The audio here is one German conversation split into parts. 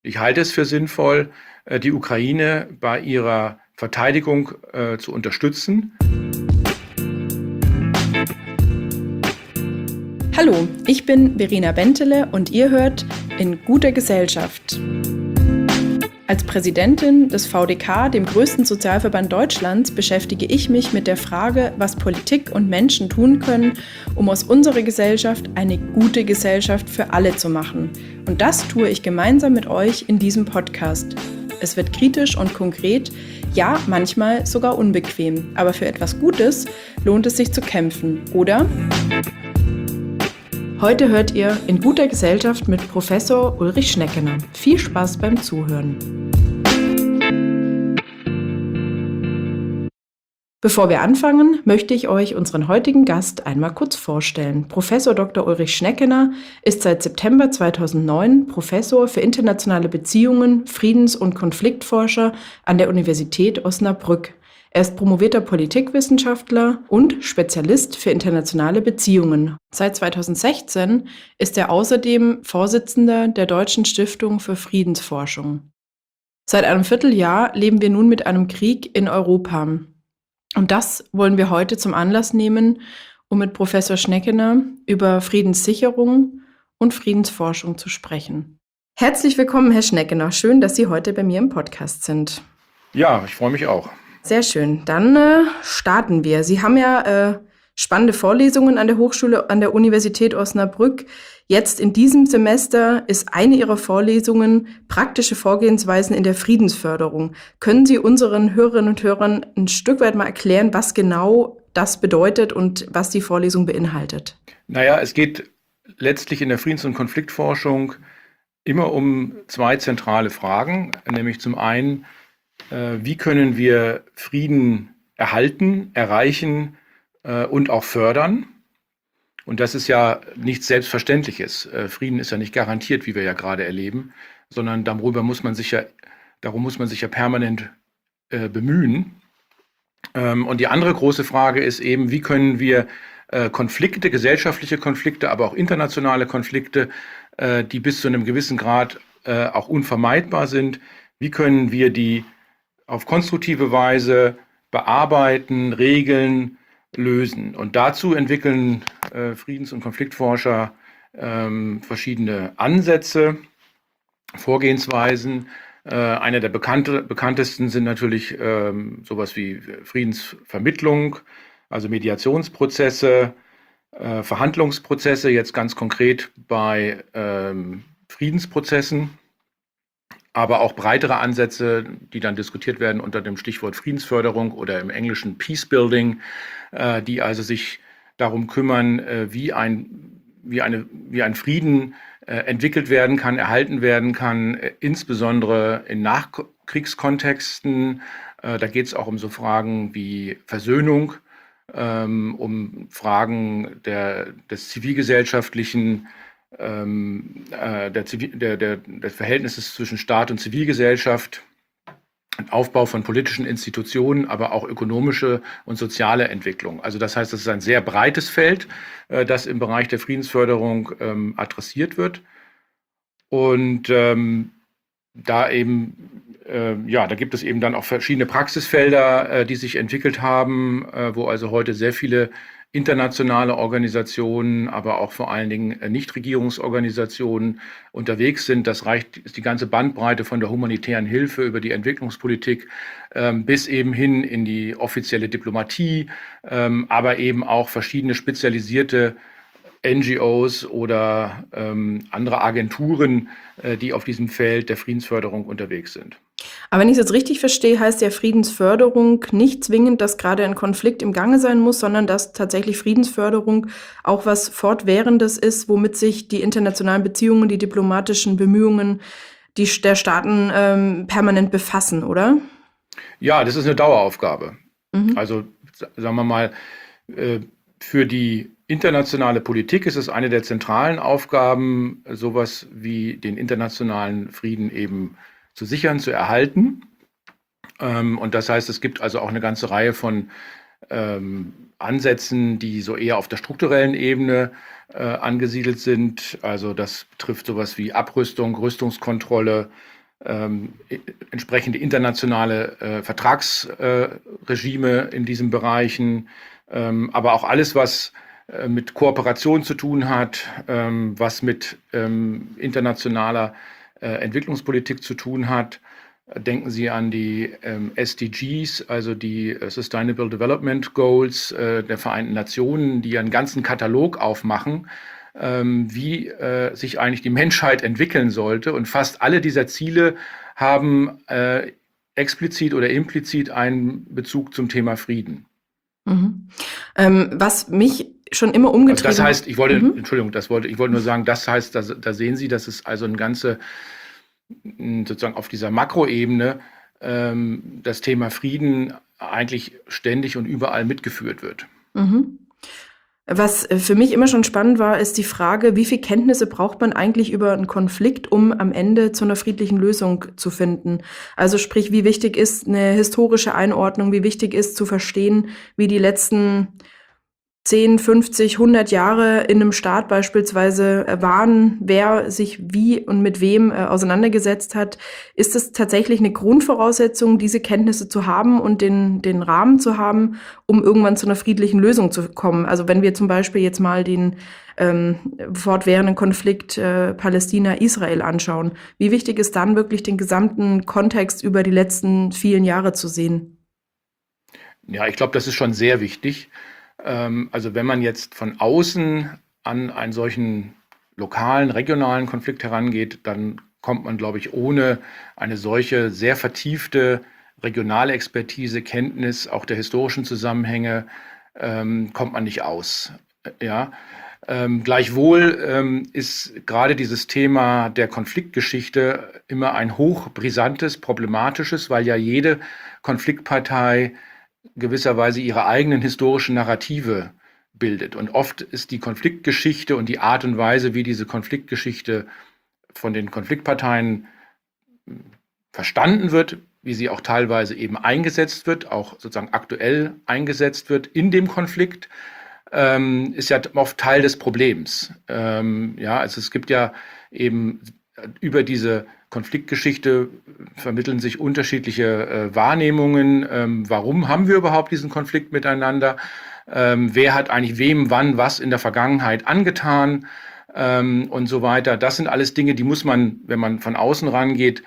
Ich halte es für sinnvoll, die Ukraine bei ihrer Verteidigung zu unterstützen. Hallo, ich bin Verena Bentele und ihr hört In guter Gesellschaft. Als Präsidentin des VDK, dem größten Sozialverband Deutschlands, beschäftige ich mich mit der Frage, was Politik und Menschen tun können, um aus unserer Gesellschaft eine gute Gesellschaft für alle zu machen. Und das tue ich gemeinsam mit euch in diesem Podcast. Es wird kritisch und konkret, ja, manchmal sogar unbequem. Aber für etwas Gutes lohnt es sich zu kämpfen, oder? Heute hört ihr In guter Gesellschaft mit Professor Ulrich Schneckener. Viel Spaß beim Zuhören. Bevor wir anfangen, möchte ich euch unseren heutigen Gast einmal kurz vorstellen. Professor Dr. Ulrich Schneckener ist seit September 2009 Professor für internationale Beziehungen, Friedens- und Konfliktforscher an der Universität Osnabrück. Er ist promovierter Politikwissenschaftler und Spezialist für internationale Beziehungen. Seit 2016 ist er außerdem Vorsitzender der Deutschen Stiftung für Friedensforschung. Seit einem Vierteljahr leben wir nun mit einem Krieg in Europa. Und das wollen wir heute zum Anlass nehmen, um mit Professor Schneckener über Friedenssicherung und Friedensforschung zu sprechen. Herzlich willkommen, Herr Schneckener. Schön, dass Sie heute bei mir im Podcast sind. Ja, ich freue mich auch. Sehr schön. Dann starten wir. Sie haben ja spannende Vorlesungen an der Hochschule, an der Universität Osnabrück. Jetzt in diesem Semester ist eine Ihrer Vorlesungen praktische Vorgehensweisen in der Friedensförderung. Können Sie unseren Hörerinnen und Hörern ein Stück weit mal erklären, was genau das bedeutet und was die Vorlesung beinhaltet? Naja, es geht letztlich in der Friedens- und Konfliktforschung immer um zwei zentrale Fragen, nämlich zum einen, wie können wir Frieden erhalten, erreichen und auch fördern? Und das ist ja nichts Selbstverständliches. Frieden ist ja nicht garantiert, wie wir ja gerade erleben, sondern darum muss man sich ja permanent bemühen. Und die andere große Frage ist eben, wie können wir Konflikte, gesellschaftliche Konflikte, aber auch internationale Konflikte, die bis zu einem gewissen Grad auch unvermeidbar sind, wie können wir die auf konstruktive Weise bearbeiten, regeln, lösen. Und dazu entwickeln Friedens- und Konfliktforscher verschiedene Ansätze, Vorgehensweisen. Einer der bekanntesten sind natürlich sowas wie Friedensvermittlung, also Mediationsprozesse, Verhandlungsprozesse, jetzt ganz konkret bei Friedensprozessen. Aber auch breitere Ansätze, die dann diskutiert werden unter dem Stichwort Friedensförderung oder im Englischen Peacebuilding, die also sich darum kümmern, wie ein Frieden entwickelt werden kann, erhalten werden kann, insbesondere in Nachkriegskontexten. Da geht es auch um so Fragen wie Versöhnung, um Fragen des zivilgesellschaftlichen des Verhältnisses zwischen Staat und Zivilgesellschaft, Aufbau von politischen Institutionen, aber auch ökonomische und soziale Entwicklung. Also das heißt, es ist ein sehr breites Feld, das im Bereich der Friedensförderung adressiert wird. Und da gibt es eben dann auch verschiedene Praxisfelder, die sich entwickelt haben, wo also heute sehr viele internationale Organisationen, aber auch vor allen Dingen Nichtregierungsorganisationen unterwegs sind. Ist die ganze Bandbreite von der humanitären Hilfe über die Entwicklungspolitik bis eben hin in die offizielle Diplomatie, aber eben auch verschiedene spezialisierte NGOs oder andere Agenturen, die auf diesem Feld der Friedensförderung unterwegs sind. Aber wenn ich es jetzt richtig verstehe, heißt ja Friedensförderung nicht zwingend, dass gerade ein Konflikt im Gange sein muss, sondern dass tatsächlich Friedensförderung auch was Fortwährendes ist, womit sich die internationalen Beziehungen, die diplomatischen Bemühungen der Staaten permanent befassen, oder? Ja, das ist eine Daueraufgabe. Also sagen wir mal, für die internationale Politik ist es eine der zentralen Aufgaben, sowas wie den internationalen Frieden eben zu sichern, zu erhalten. Und das heißt, es gibt also auch eine ganze Reihe von Ansätzen, die so eher auf der strukturellen Ebene angesiedelt sind. Also das betrifft sowas wie Abrüstung, Rüstungskontrolle, entsprechende internationale Vertragsregime in diesen Bereichen, aber auch alles, was mit Kooperation zu tun hat, was mit internationaler Entwicklungspolitik zu tun hat. Denken Sie an die SDGs, also die Sustainable Development Goals der Vereinten Nationen, die einen ganzen Katalog aufmachen, wie sich eigentlich die Menschheit entwickeln sollte. Und fast alle dieser Ziele haben explizit oder implizit einen Bezug zum Thema Frieden. Mhm. Was mich schon immer Also umgetrieben das heißt, ich wollte, Mhm. Entschuldigung, ich wollte nur sagen, das heißt, da sehen Sie, dass es also sozusagen auf dieser Makroebene das Thema Frieden eigentlich ständig und überall mitgeführt wird. Mhm. Was für mich immer schon spannend war, ist die Frage, wie viel Kenntnisse braucht man eigentlich über einen Konflikt, um am Ende zu einer friedlichen Lösung zu finden? Also sprich, wie wichtig ist eine historische Einordnung, wie wichtig ist zu verstehen, wie die letzten 10, 50, 100 Jahre in einem Staat beispielsweise waren, wer sich wie und mit wem auseinandergesetzt hat. Ist es tatsächlich eine Grundvoraussetzung, diese Kenntnisse zu haben und den Rahmen zu haben, um irgendwann zu einer friedlichen Lösung zu kommen? Also wenn wir zum Beispiel jetzt mal den fortwährenden Konflikt Palästina-Israel anschauen, wie wichtig ist dann wirklich den gesamten Kontext über die letzten vielen Jahre zu sehen? Ja, ich glaube, das ist schon sehr wichtig. Also wenn man jetzt von außen an einen solchen lokalen, regionalen Konflikt herangeht, dann kommt man, glaube ich, ohne eine solche sehr vertiefte regionale Expertise, Kenntnis auch der historischen Zusammenhänge, kommt man nicht aus. Ja. Gleichwohl ist gerade dieses Thema der Konfliktgeschichte immer ein hochbrisantes, problematisches, weil ja jede Konfliktpartei gewisserweise ihre eigenen historischen Narrative bildet. Und oft ist die Konfliktgeschichte und die Art und Weise, wie diese Konfliktgeschichte von den Konfliktparteien verstanden wird, wie sie auch teilweise eben eingesetzt wird, auch sozusagen aktuell eingesetzt wird in dem Konflikt, ist ja oft Teil des Problems. Ja, also es gibt ja eben über diese Konfliktgeschichte vermitteln sich unterschiedliche Wahrnehmungen. Warum haben wir überhaupt diesen Konflikt miteinander? Wer hat eigentlich wem, wann, was in der Vergangenheit angetan? Und so weiter. Das sind alles Dinge, die muss man, wenn man von außen rangeht,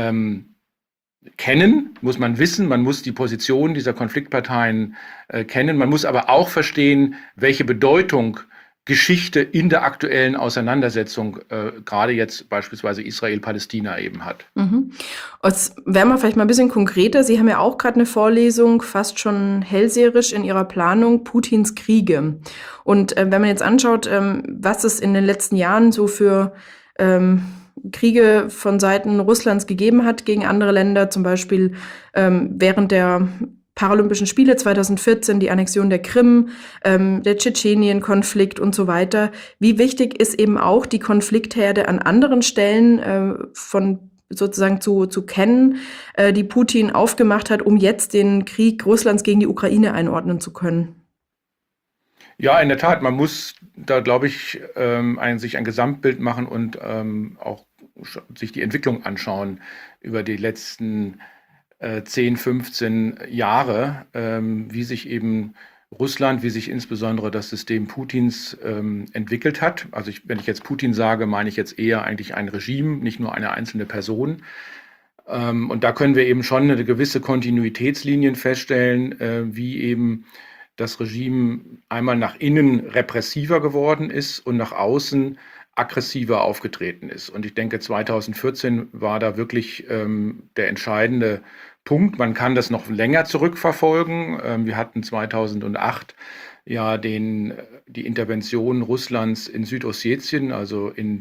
kennen, muss man wissen, man muss die Position dieser Konfliktparteien kennen, man muss aber auch verstehen, welche Bedeutung Geschichte in der aktuellen Auseinandersetzung, gerade jetzt beispielsweise Israel-Palästina eben hat. Mhm. Jetzt werden wir vielleicht mal ein bisschen konkreter. Sie haben ja auch gerade eine Vorlesung, fast schon hellseherisch in Ihrer Planung, Putins Kriege. Und wenn man jetzt anschaut, was es in den letzten Jahren so für Kriege von Seiten Russlands gegeben hat gegen andere Länder, zum Beispiel während der Paralympischen Spiele 2014, die Annexion der Krim, der Tschetschenien-Konflikt und so weiter. Wie wichtig ist eben auch die Konfliktherde an anderen Stellen von sozusagen zu kennen, die Putin aufgemacht hat, um jetzt den Krieg Russlands gegen die Ukraine einordnen zu können? Ja, in der Tat, man muss da, glaube ich, sich ein Gesamtbild machen und auch sich die Entwicklung anschauen über die letzten 10, 15 Jahre, wie sich eben Russland, wie sich insbesondere das System Putins entwickelt hat. Also wenn ich jetzt Putin sage, meine ich jetzt eher eigentlich ein Regime, nicht nur eine einzelne Person. Und da können wir eben schon eine gewisse Kontinuitätslinien feststellen, wie eben das Regime einmal nach innen repressiver geworden ist und nach außen aggressiver aufgetreten ist. Und ich denke, 2014 war da wirklich der entscheidende Punkt. Man kann das noch länger zurückverfolgen. Wir hatten 2008 ja die Intervention Russlands in Südossetien, also in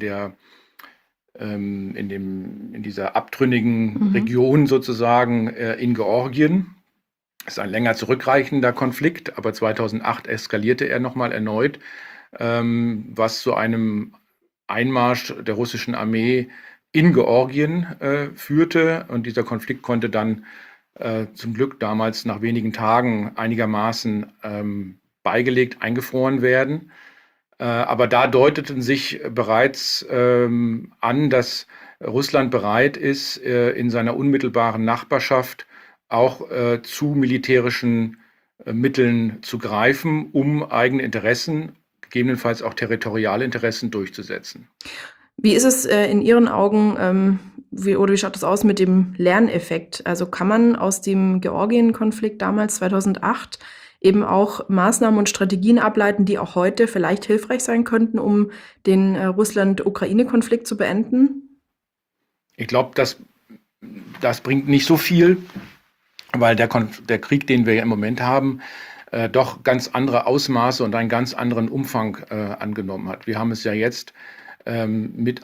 dieser abtrünnigen Region sozusagen in Georgien. Das ist ein länger zurückreichender Konflikt, aber 2008 eskalierte er nochmal erneut, was zu einem Einmarsch der russischen Armee in Georgien führte. Und dieser Konflikt konnte dann zum Glück damals nach wenigen Tagen einigermaßen beigelegt, eingefroren werden. Aber da deuteten sich bereits an, dass Russland bereit ist, in seiner unmittelbaren Nachbarschaft auch zu militärischen Mitteln zu greifen, um eigene Interessen, gegebenenfalls auch territoriale Interessen durchzusetzen. Wie ist es in Ihren Augen, wie schaut das aus mit dem Lerneffekt? Also kann man aus dem Georgien-Konflikt damals 2008 eben auch Maßnahmen und Strategien ableiten, die auch heute vielleicht hilfreich sein könnten, um den Russland-Ukraine-Konflikt zu beenden? Ich glaube, das bringt nicht so viel, weil der Krieg, den wir ja im Moment haben, doch ganz andere Ausmaße und einen ganz anderen Umfang angenommen hat. Wir haben es ja jetzt mit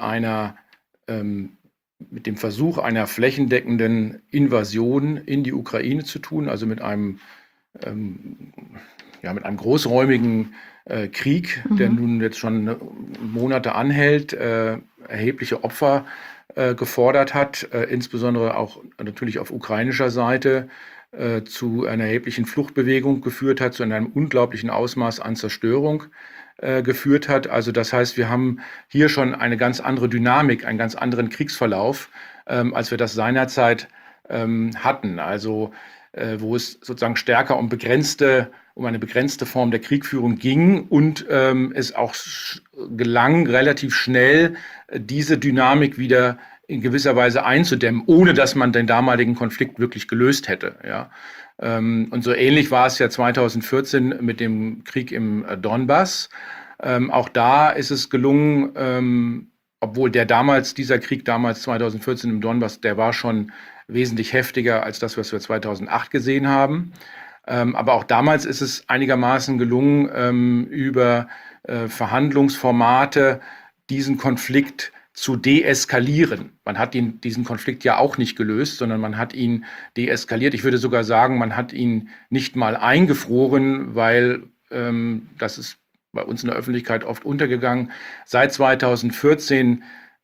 dem Versuch einer flächendeckenden Invasion in die Ukraine zu tun, also mit einem großräumigen Krieg, der nun jetzt schon Monate anhält, erhebliche Opfer gefordert hat, insbesondere auch natürlich auf ukrainischer Seite zu einer erheblichen Fluchtbewegung geführt hat, zu einem unglaublichen Ausmaß an Zerstörung geführt hat. Also das heißt, wir haben hier schon eine ganz andere Dynamik, einen ganz anderen Kriegsverlauf, als wir das seinerzeit hatten. Also wo es sozusagen stärker um eine begrenzte Form der Kriegführung ging und es auch gelang, relativ schnell diese Dynamik wieder in gewisser Weise einzudämmen, ohne dass man den damaligen Konflikt wirklich gelöst hätte. Ja. Und so ähnlich war es ja 2014 mit dem Krieg im Donbass. Auch da ist es gelungen, obwohl dieser Krieg damals 2014 im Donbass, der war schon wesentlich heftiger als das, was wir 2008 gesehen haben. Aber auch damals ist es einigermaßen gelungen, über Verhandlungsformate diesen Konflikt zu deeskalieren. Man hat diesen Konflikt ja auch nicht gelöst, sondern man hat ihn deeskaliert. Ich würde sogar sagen, man hat ihn nicht mal eingefroren, weil das ist bei uns in der Öffentlichkeit oft untergegangen. Seit 2014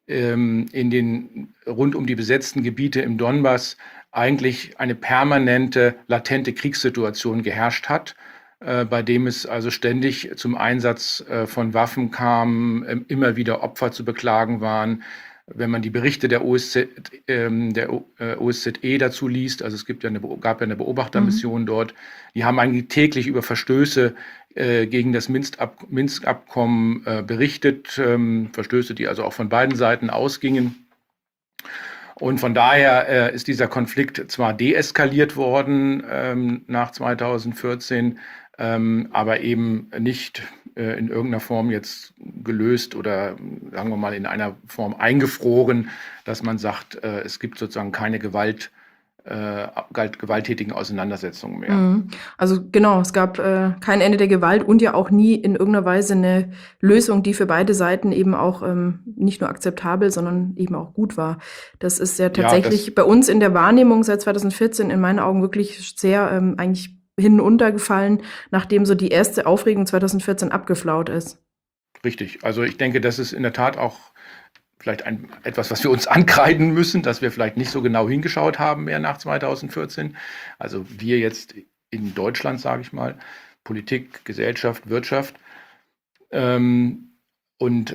rund um die besetzten Gebiete im Donbass eigentlich eine permanente, latente Kriegssituation geherrscht hat, bei dem es also ständig zum Einsatz von Waffen kam, immer wieder Opfer zu beklagen waren. Wenn man die Berichte der OSZE dazu liest, also gab ja eine Beobachtermission dort, die haben eigentlich täglich über Verstöße gegen das Minsk-Abkommen berichtet, Verstöße, die also auch von beiden Seiten ausgingen. Und von daher ist dieser Konflikt zwar deeskaliert worden nach 2014, aber eben nicht in irgendeiner Form jetzt gelöst oder sagen wir mal in einer Form eingefroren, dass man sagt, es gibt sozusagen keine gewalttätigen Auseinandersetzungen mehr. Also genau, es gab kein Ende der Gewalt und ja auch nie in irgendeiner Weise eine Lösung, die für beide Seiten eben auch nicht nur akzeptabel, sondern eben auch gut war. Das ist ja tatsächlich bei uns in der Wahrnehmung seit 2014 in meinen Augen wirklich sehr eigentlich hinuntergefallen, nachdem so die erste Aufregung 2014 abgeflaut ist. Richtig. Also ich denke, das ist in der Tat auch vielleicht etwas, was wir uns ankreiden müssen, dass wir vielleicht nicht so genau hingeschaut haben mehr nach 2014. Also wir jetzt in Deutschland, sage ich mal, Politik, Gesellschaft, Wirtschaft. Und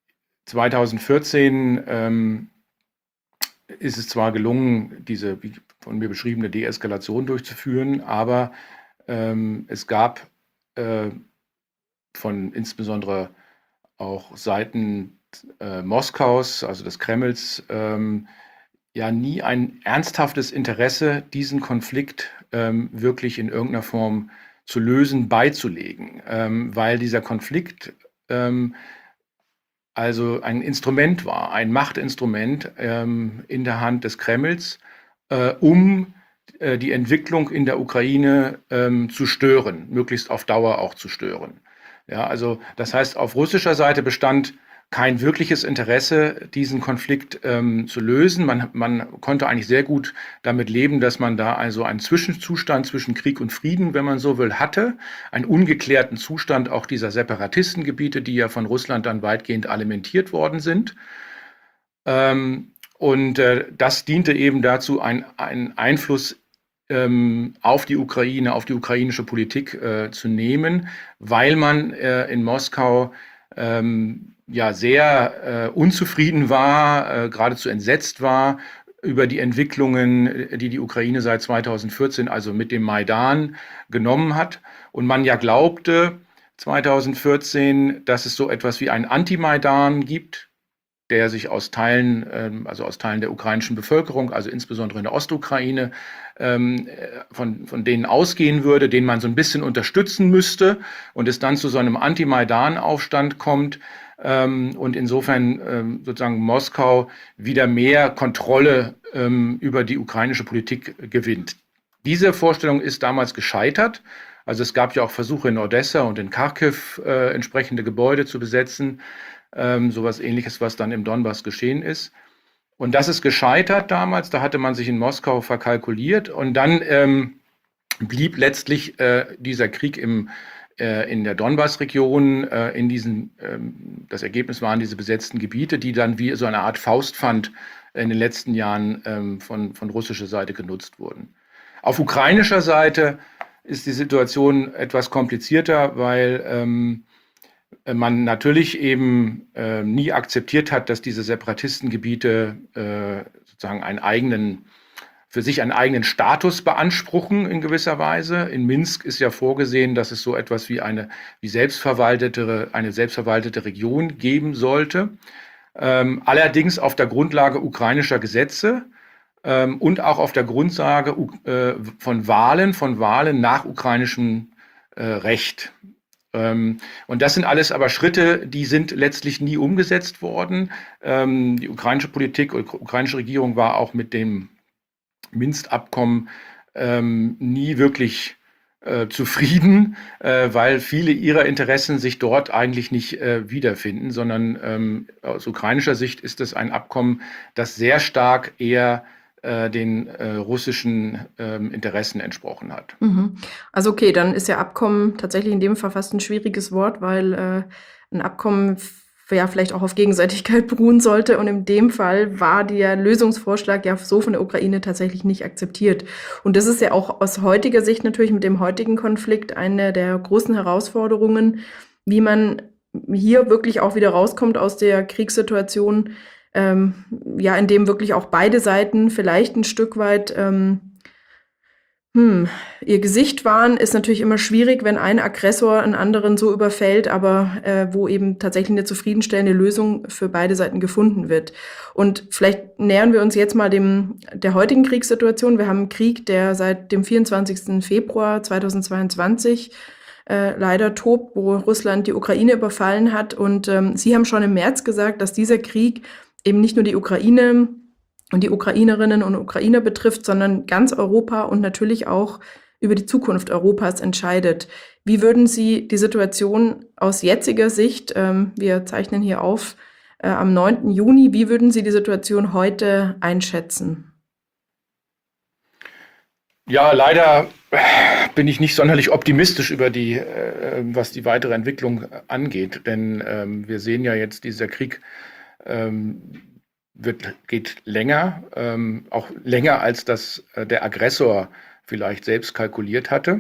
2014 ist es zwar gelungen, diese wie von mir beschriebene Deeskalation durchzuführen, aber es gab von insbesondere auch Seiten Moskaus, also des Kremls, ja nie ein ernsthaftes Interesse, diesen Konflikt wirklich in irgendeiner Form zu lösen, beizulegen, weil dieser Konflikt also ein Instrument war, ein Machtinstrument in der Hand des Kremls, um die Entwicklung in der Ukraine zu stören, möglichst auf Dauer auch zu stören. Ja, also das heißt, auf russischer Seite bestand kein wirkliches Interesse, diesen Konflikt zu lösen. Man konnte eigentlich sehr gut damit leben, dass man da also einen Zwischenzustand zwischen Krieg und Frieden, wenn man so will, hatte. Einen ungeklärten Zustand auch dieser Separatistengebiete, die ja von Russland dann weitgehend alimentiert worden sind. Und das diente eben dazu, einen Einfluss auf die Ukraine, auf die ukrainische Politik zu nehmen, weil man in Moskau ja sehr unzufrieden war, geradezu entsetzt war über die Entwicklungen, die die Ukraine seit 2014, also mit dem Maidan, genommen hat. Und man ja glaubte 2014, dass es so etwas wie einen Anti-Maidan gibt, der sich aus Teilen, also aus Teilen der ukrainischen Bevölkerung, also insbesondere in der Ostukraine, von denen ausgehen würde, den man so ein bisschen unterstützen müsste und es dann zu so einem Anti-Maidan-Aufstand kommt und insofern sozusagen Moskau wieder mehr Kontrolle über die ukrainische Politik gewinnt. Diese Vorstellung ist damals gescheitert. Also es gab ja auch Versuche in Odessa und in Kharkiv entsprechende Gebäude zu besetzen, sowas Ähnliches, was dann im Donbass geschehen ist. Und das ist gescheitert damals, da hatte man sich in Moskau verkalkuliert und dann blieb letztlich dieser Krieg in der Donbass-Region, das Ergebnis waren diese besetzten Gebiete, die dann wie so eine Art Faustpfand in den letzten Jahren von russischer Seite genutzt wurden. Auf ukrainischer Seite ist die Situation etwas komplizierter, weil man natürlich eben nie akzeptiert hat, dass diese Separatistengebiete sozusagen für sich einen eigenen Status beanspruchen in gewisser Weise. In Minsk ist ja vorgesehen, dass es so etwas wie eine selbstverwaltete Region geben sollte. Allerdings auf der Grundlage ukrainischer Gesetze und auch auf der Grundlage von Wahlen nach ukrainischem Recht. Und das sind alles aber Schritte, die sind letztlich nie umgesetzt worden. Die ukrainische Politik oder ukrainische Regierung war auch mit dem Minsk-Abkommen nie wirklich zufrieden, weil viele ihrer Interessen sich dort eigentlich nicht wiederfinden, sondern aus ukrainischer Sicht ist es ein Abkommen, das sehr stark eher den russischen Interessen entsprochen hat. Mhm. Also okay, dann ist ja Abkommen tatsächlich in dem Fall fast ein schwieriges Wort, weil ein Abkommen ja vielleicht auch auf Gegenseitigkeit beruhen sollte. Und in dem Fall war der Lösungsvorschlag ja so von der Ukraine tatsächlich nicht akzeptiert. Und das ist ja auch aus heutiger Sicht natürlich mit dem heutigen Konflikt eine der großen Herausforderungen, wie man hier wirklich auch wieder rauskommt aus der Kriegssituation, ja, in dem wirklich auch beide Seiten vielleicht ein Stück weit ihr Gesicht wahren, ist natürlich immer schwierig, wenn ein Aggressor einen anderen so überfällt, aber wo eben tatsächlich eine zufriedenstellende Lösung für beide Seiten gefunden wird. Und vielleicht nähern wir uns jetzt mal der heutigen Kriegssituation. Wir haben einen Krieg, der seit dem 24. Februar 2022 leider tobt, wo Russland die Ukraine überfallen hat. Und Sie haben schon im März gesagt, dass dieser Krieg eben nicht nur die Ukraine und die Ukrainerinnen und Ukrainer betrifft, sondern ganz Europa und natürlich auch über die Zukunft Europas entscheidet. Wie würden Sie die Situation aus jetziger Sicht, wir zeichnen hier auf, am 9. Juni, wie würden Sie die Situation heute einschätzen? Ja, leider bin ich nicht sonderlich optimistisch über was die weitere Entwicklung angeht, denn wir sehen ja jetzt, dieser Krieg geht länger, auch länger als das der Aggressor vielleicht selbst kalkuliert hatte.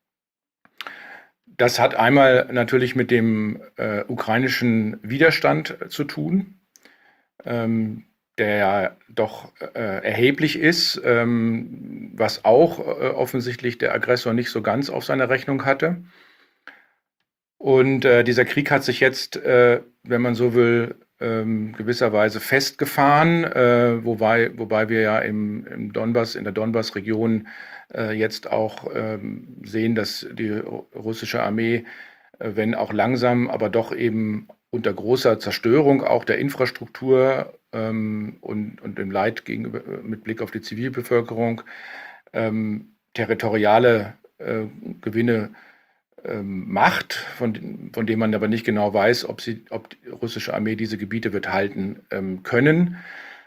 Das hat einmal natürlich mit dem ukrainischen Widerstand zu tun, der ja doch erheblich ist, was auch offensichtlich der Aggressor nicht so ganz auf seiner Rechnung hatte. Und dieser Krieg hat sich jetzt, wenn man so will, gewisserweise festgefahren, wobei wir ja in der Donbass-Region jetzt auch sehen, dass die russische Armee, wenn auch langsam, aber doch eben unter großer Zerstörung auch der Infrastruktur und dem Leid mit Blick auf die Zivilbevölkerung territoriale Gewinne macht, von dem man aber nicht genau weiß, ob die russische Armee diese Gebiete wird halten können.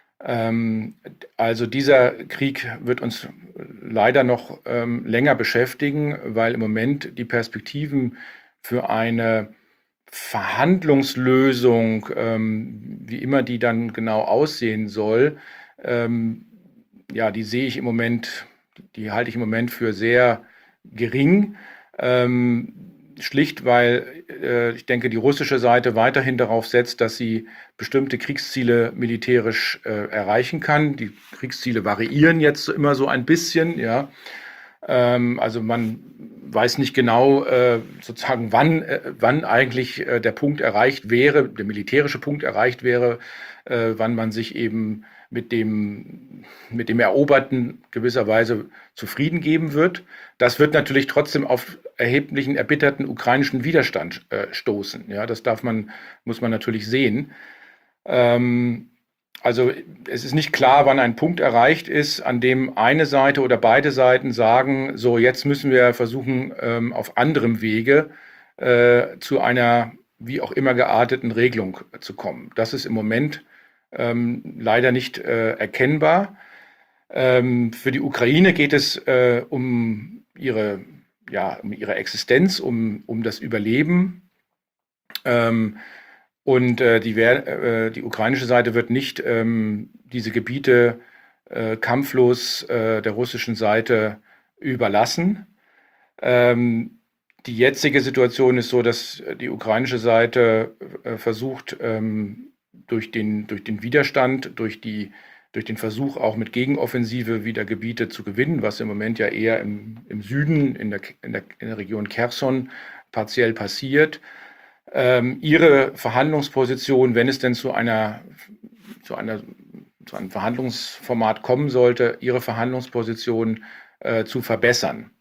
Also dieser Krieg wird uns leider noch länger beschäftigen, weil im Moment die Perspektiven für eine Verhandlungslösung, wie immer die dann genau aussehen soll, ja, die halte ich im Moment für sehr gering. schlicht, weil ich denke, die russische Seite weiterhin darauf setzt, dass sie bestimmte Kriegsziele militärisch erreichen kann. Die Kriegsziele variieren jetzt immer so ein bisschen, ja. Also man weiß nicht genau sozusagen, wann eigentlich der Punkt erreicht wäre, der militärische Punkt erreicht wäre, wann man sich eben mit dem Eroberten gewisserweise zufrieden geben wird. Das wird natürlich trotzdem auf erheblichen, erbitterten ukrainischen Widerstand stoßen. Ja, das muss man natürlich sehen. Also es ist nicht klar, wann ein Punkt erreicht ist, an dem eine Seite oder beide Seiten sagen, so jetzt müssen wir versuchen, auf anderem Wege zu einer wie auch immer gearteten Regelung zu kommen. Das ist im Moment leider nicht erkennbar. Für die Ukraine geht es um ihre Existenz, um das Überleben. Die ukrainische Seite wird nicht diese Gebiete kampflos der russischen Seite überlassen. Die jetzige Situation ist so, dass die ukrainische Seite versucht, durch den Widerstand, durch den Versuch auch mit Gegenoffensive wieder Gebiete zu gewinnen, was im Moment ja eher im Süden, in der Region Cherson partiell passiert, ihre Verhandlungsposition, wenn es denn zu einem Verhandlungsformat kommen sollte, ihre Verhandlungsposition zu verbessern.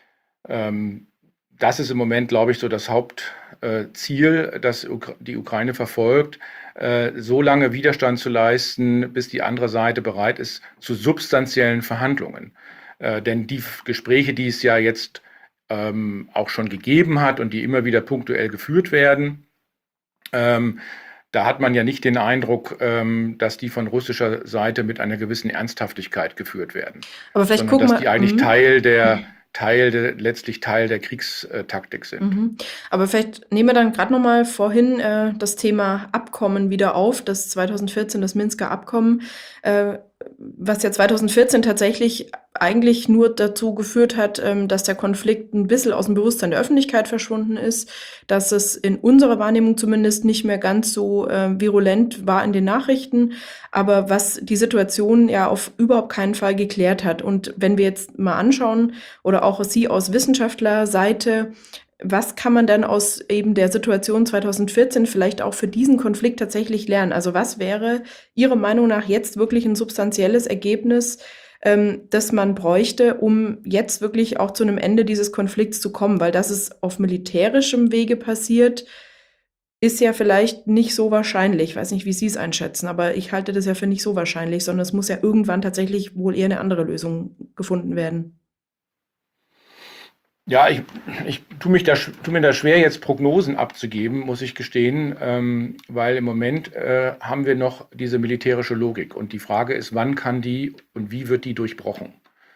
Das ist im Moment, glaube ich, so das Hauptziel, das die Ukraine verfolgt, so lange Widerstand zu leisten, bis die andere Seite bereit ist zu substanziellen Verhandlungen. Denn die Gespräche, die es ja jetzt auch schon gegeben hat und die immer wieder punktuell geführt werden, da hat man ja nicht den Eindruck, dass die von russischer Seite mit einer gewissen Ernsthaftigkeit geführt werden, Aber vielleicht sondern gucken dass die eigentlich wir. letztlich Teil der Kriegstaktik sind. Aber vielleicht nehmen wir dann gerade nochmal vorhin das Thema Abkommen wieder auf, das 2014, das Minsker Abkommen, was ja 2014 tatsächlich eigentlich nur dazu geführt hat, dass der Konflikt ein bisschen aus dem Bewusstsein der Öffentlichkeit verschwunden ist, dass es in unserer Wahrnehmung zumindest nicht mehr ganz so virulent war in den Nachrichten, aber was die Situation ja auf überhaupt keinen Fall geklärt hat. Und wenn wir jetzt mal anschauen, oder auch Sie aus Wissenschaftlerseite, was kann man denn aus eben der Situation 2014 vielleicht auch für diesen Konflikt tatsächlich lernen? Also was wäre Ihrer Meinung nach jetzt wirklich ein substanzielles Ergebnis, das man bräuchte, um jetzt wirklich auch zu einem Ende dieses Konflikts zu kommen? Weil das es auf militärischem Wege passiert, ist ja vielleicht nicht so wahrscheinlich. Ich weiß nicht, wie Sie es einschätzen, aber ich halte das ja für nicht so wahrscheinlich, sondern es muss ja irgendwann tatsächlich wohl eher eine andere Lösung gefunden werden. Ja, ich tue mir da schwer, jetzt Prognosen abzugeben, muss ich gestehen, weil im Moment haben wir noch diese militärische Logik. Und die Frage ist, wann kann die und wie wird die durchbrochen?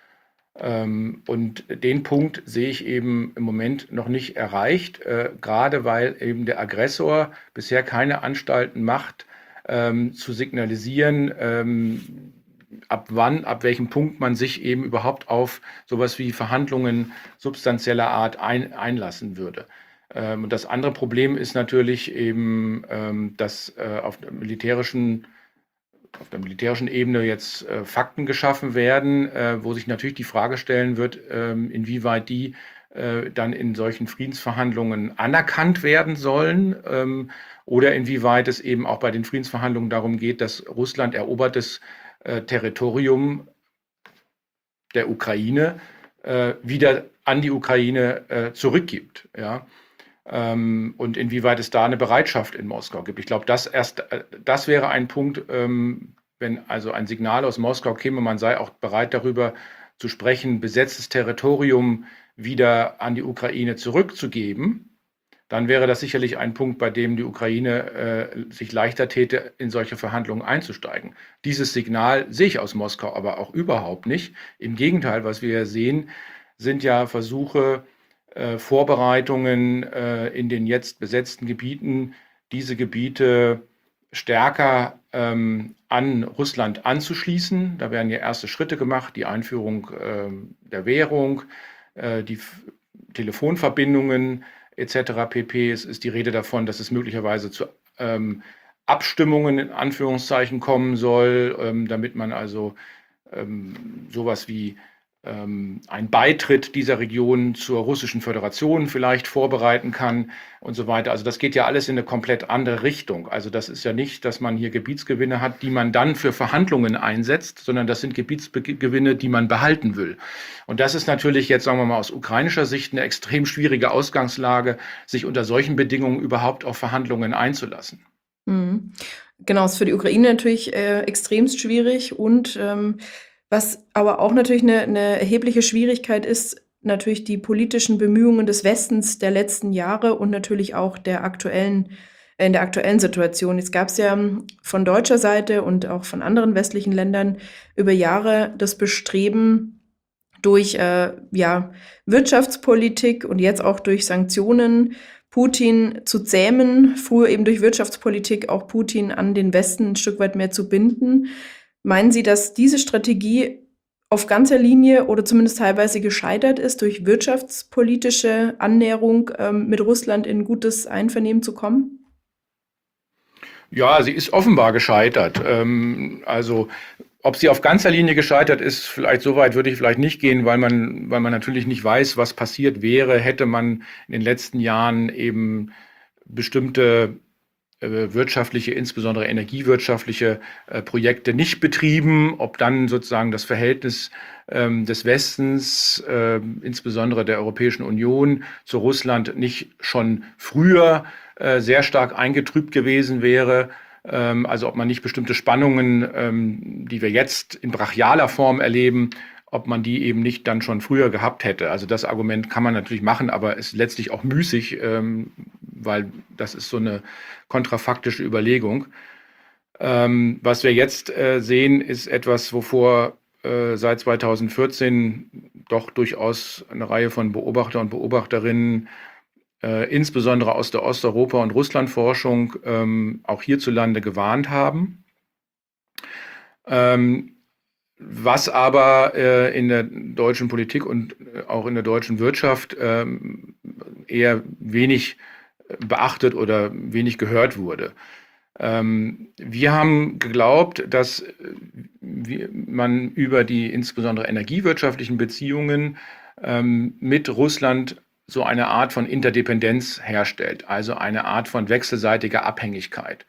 Und den Punkt sehe ich eben im Moment noch nicht erreicht, gerade weil eben der Aggressor bisher keine Anstalten macht, zu signalisieren, ab welchem Punkt man sich eben überhaupt auf sowas wie Verhandlungen substanzieller Art einlassen würde. Und das andere Problem ist natürlich eben, dass auf der militärischen Ebene jetzt Fakten geschaffen werden, wo sich natürlich die Frage stellen wird, inwieweit die dann in solchen Friedensverhandlungen anerkannt werden sollen, oder inwieweit es eben auch bei den Friedensverhandlungen darum geht, dass Russland erobertes Territorium der Ukraine wieder an die Ukraine zurückgibt. Ja? Und inwieweit es da eine Bereitschaft in Moskau gibt. Ich glaube, das wäre ein Punkt, wenn also ein Signal aus Moskau käme, man sei auch bereit darüber zu sprechen, besetztes Territorium wieder an die Ukraine zurückzugeben, dann wäre das sicherlich ein Punkt, bei dem die Ukraine sich leichter täte, in solche Verhandlungen einzusteigen. Dieses Signal sehe ich aus Moskau aber auch überhaupt nicht. Im Gegenteil, was wir sind ja Versuche, Vorbereitungen in den jetzt besetzten Gebieten, diese Gebiete stärker an Russland anzuschließen. Da werden ja erste Schritte gemacht, die Einführung der Währung, die Telefonverbindungen etc. pp. Es ist die Rede davon, dass es möglicherweise zu Abstimmungen in Anführungszeichen kommen soll, damit man also sowas wie einen Beitritt dieser Region zur Russischen Föderation vielleicht vorbereiten kann und so weiter. Also das geht ja alles in eine komplett andere Richtung. Also das ist ja nicht, dass man hier Gebietsgewinne hat, die man dann für Verhandlungen einsetzt, sondern das sind Gebietsgewinne, die man behalten will. Und das ist natürlich jetzt, sagen wir mal, aus ukrainischer Sicht eine extrem schwierige Ausgangslage, sich unter solchen Bedingungen überhaupt auf Verhandlungen einzulassen. Mhm. Genau, ist für die Ukraine natürlich extremst schwierig und was aber auch natürlich eine erhebliche Schwierigkeit ist, natürlich die politischen Bemühungen des Westens der letzten Jahre und natürlich auch in der aktuellen Situation. Jetzt gab es ja von deutscher Seite und auch von anderen westlichen Ländern über Jahre das Bestreben, durch Wirtschaftspolitik und jetzt auch durch Sanktionen Putin zu zähmen, früher eben durch Wirtschaftspolitik auch Putin an den Westen ein Stück weit mehr zu binden. Meinen Sie, dass diese Strategie auf ganzer Linie oder zumindest teilweise gescheitert ist, durch wirtschaftspolitische Annäherung mit Russland in gutes Einvernehmen zu kommen? Ja, sie ist offenbar gescheitert. Also ob sie auf ganzer Linie gescheitert ist, vielleicht so weit würde ich vielleicht nicht gehen, weil man natürlich nicht weiß, was passiert wäre, hätte man in den letzten Jahren eben bestimmte wirtschaftliche, insbesondere energiewirtschaftliche Projekte nicht betrieben, ob dann sozusagen das Verhältnis des Westens, insbesondere der Europäischen Union zu Russland nicht schon früher sehr stark eingetrübt gewesen wäre. Also ob man nicht bestimmte Spannungen, die wir jetzt in brachialer Form erleben, ob man die eben nicht dann schon früher gehabt hätte. Also das Argument kann man natürlich machen, aber ist letztlich auch müßig, weil das ist so eine kontrafaktische Überlegung. Was wir jetzt sehen, ist etwas, wovor seit 2014 doch durchaus eine Reihe von Beobachter und Beobachterinnen, insbesondere aus der Osteuropa- und Russlandforschung, auch hierzulande gewarnt haben. Was aber in der deutschen Politik und auch in der deutschen Wirtschaft eher wenig beachtet oder wenig gehört wurde. Wir haben geglaubt, dass man über die insbesondere energiewirtschaftlichen Beziehungen mit Russland so eine Art von Interdependenz herstellt, also eine Art von wechselseitiger Abhängigkeit.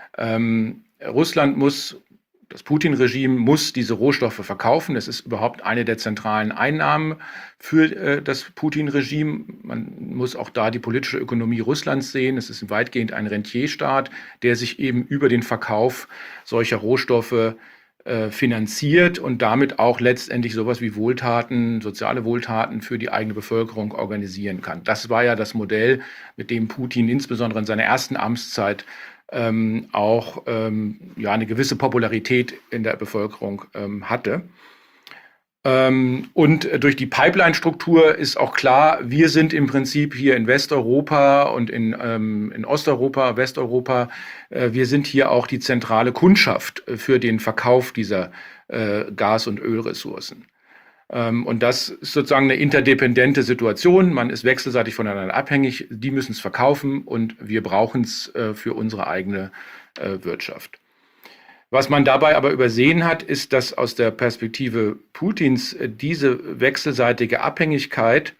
Das Putin-Regime muss diese Rohstoffe verkaufen. Es ist überhaupt eine der zentralen Einnahmen für das Putin-Regime. Man muss auch da die politische Ökonomie Russlands sehen. Es ist weitgehend ein Rentierstaat, der sich eben über den Verkauf solcher Rohstoffe finanziert und damit auch letztendlich sowas wie Wohltaten, soziale Wohltaten für die eigene Bevölkerung organisieren kann. Das war ja das Modell, mit dem Putin insbesondere in seiner ersten Amtszeit auch eine gewisse Popularität in der Bevölkerung hatte. Und durch die Pipeline-Struktur ist auch klar, wir sind im Prinzip hier in Westeuropa und in Osteuropa, Westeuropa, wir sind hier auch die zentrale Kundschaft für den Verkauf dieser Gas- und Ölressourcen. Und das ist sozusagen eine interdependente Situation. Man ist wechselseitig voneinander abhängig. Die müssen es verkaufen und wir brauchen es für unsere eigene Wirtschaft. Was man dabei aber übersehen hat, ist, dass aus der Perspektive Putins diese wechselseitige Abhängigkeit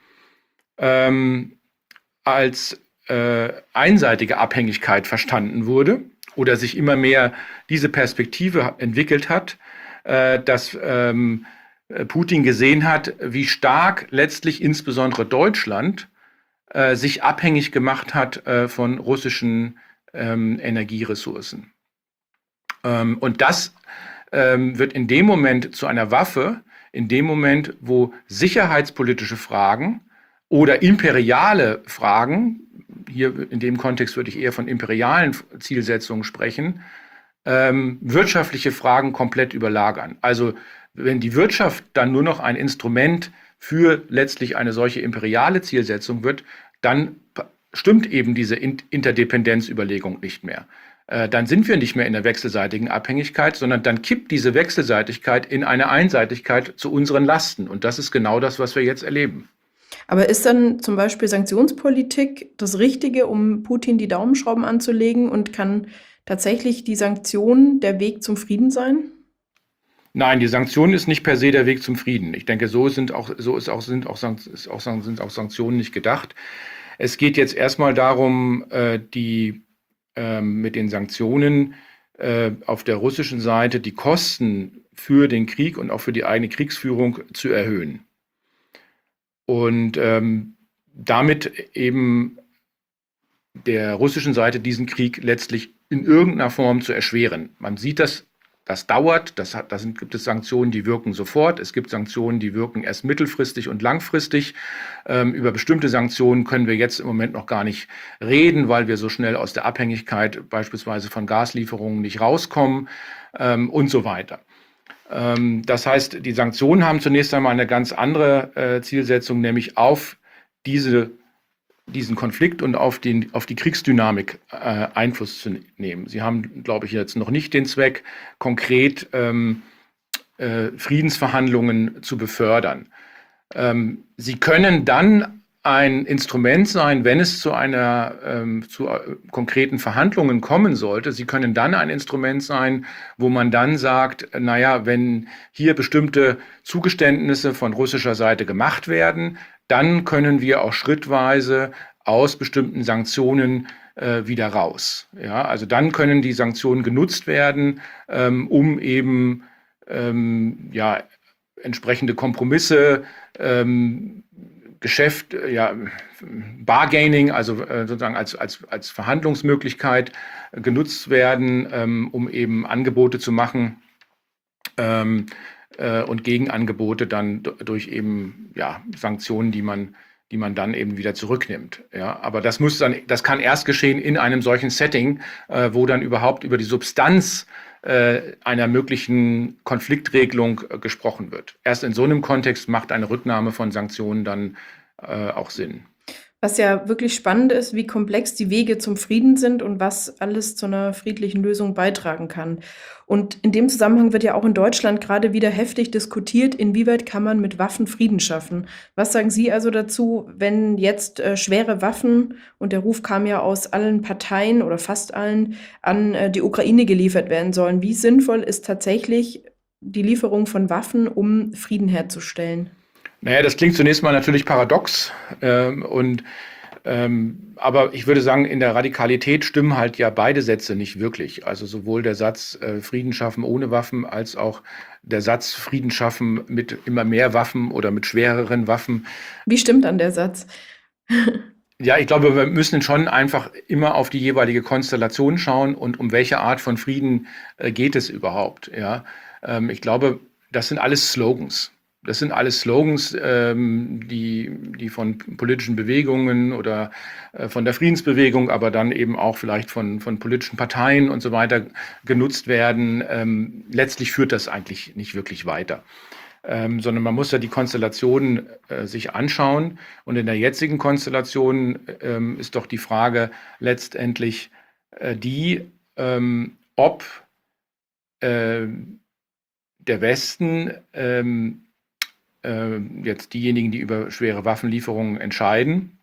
als einseitige Abhängigkeit verstanden wurde oder sich immer mehr diese Perspektive entwickelt hat, dass Putin gesehen hat, wie stark letztlich insbesondere Deutschland sich abhängig gemacht hat von russischen Energieressourcen. Und das wird in dem Moment zu einer Waffe, in dem Moment, wo sicherheitspolitische Fragen oder imperiale Fragen, hier in dem Kontext würde ich eher von imperialen Zielsetzungen sprechen, wirtschaftliche Fragen komplett überlagern. Also wenn die Wirtschaft dann nur noch ein Instrument für letztlich eine solche imperiale Zielsetzung wird, dann stimmt eben diese Interdependenzüberlegung nicht mehr. Dann sind wir nicht mehr in der wechselseitigen Abhängigkeit, sondern dann kippt diese Wechselseitigkeit in eine Einseitigkeit zu unseren Lasten. Und das ist genau das, was wir jetzt erleben. Aber ist dann zum Beispiel Sanktionspolitik das Richtige, um Putin die Daumenschrauben anzulegen und kann tatsächlich die Sanktion der Weg zum Frieden sein? Nein, die Sanktion ist nicht per se der Weg zum Frieden. Ich denke, sind auch Sanktionen nicht gedacht. Es geht jetzt erstmal darum, mit den Sanktionen auf der russischen Seite die Kosten für den Krieg und auch für die eigene Kriegsführung zu erhöhen. Und damit eben der russischen Seite diesen Krieg letztlich in irgendeiner Form zu erschweren. Man sieht das dauert, gibt es Sanktionen, die wirken sofort, es gibt Sanktionen, die wirken erst mittelfristig und langfristig. Über bestimmte Sanktionen können wir jetzt im Moment noch gar nicht reden, weil wir so schnell aus der Abhängigkeit beispielsweise von Gaslieferungen nicht rauskommen und so weiter. Das heißt, die Sanktionen haben zunächst einmal eine ganz andere Zielsetzung, nämlich auf diesen Konflikt und auf die Kriegsdynamik Einfluss zu nehmen. Sie haben, glaube ich, jetzt noch nicht den Zweck, konkret Friedensverhandlungen zu befördern. Sie können dann ein Instrument sein, wenn es zu konkreten Verhandlungen kommen sollte. Sie können dann ein Instrument sein, wo man dann sagt, naja, wenn hier bestimmte Zugeständnisse von russischer Seite gemacht werden, dann können wir auch schrittweise aus bestimmten Sanktionen wieder raus. Ja, also dann können die Sanktionen genutzt werden, um eben entsprechende Kompromisse, Bargaining, also sozusagen als Verhandlungsmöglichkeit genutzt werden, um eben Angebote zu machen und Gegenangebote dann durch eben Sanktionen, die man dann eben wieder zurücknimmt. Ja, aber das kann erst geschehen in einem solchen Setting, wo dann überhaupt über die Substanz einer möglichen Konfliktregelung gesprochen wird. Erst in so einem Kontext macht eine Rücknahme von Sanktionen dann auch Sinn. Was ja wirklich spannend ist, wie komplex die Wege zum Frieden sind und was alles zu einer friedlichen Lösung beitragen kann. Und in dem Zusammenhang wird ja auch in Deutschland gerade wieder heftig diskutiert, inwieweit kann man mit Waffen Frieden schaffen. Was sagen Sie also dazu, wenn jetzt schwere Waffen, und der Ruf kam ja aus allen Parteien oder fast allen, an die Ukraine geliefert werden sollen? Wie sinnvoll ist tatsächlich die Lieferung von Waffen, um Frieden herzustellen? Naja, das klingt zunächst mal natürlich paradox, aber ich würde sagen, in der Radikalität stimmen halt ja beide Sätze nicht wirklich. Also sowohl der Satz Frieden schaffen ohne Waffen als auch der Satz Frieden schaffen mit immer mehr Waffen oder mit schwereren Waffen. Wie stimmt dann der Satz? Ja, ich glaube, wir müssen schon einfach immer auf die jeweilige Konstellation schauen und um welche Art von Frieden geht es überhaupt. Ja? Ich glaube, das sind alles Slogans. Das sind alles Slogans, die von politischen Bewegungen oder von der Friedensbewegung, aber dann eben auch vielleicht von politischen Parteien und so weiter genutzt werden. Letztlich führt das eigentlich nicht wirklich weiter, sondern man muss ja die Konstellationen sich anschauen. Und in der jetzigen Konstellation ist doch die Frage letztendlich ob der Westen jetzt diejenigen, die über schwere Waffenlieferungen entscheiden,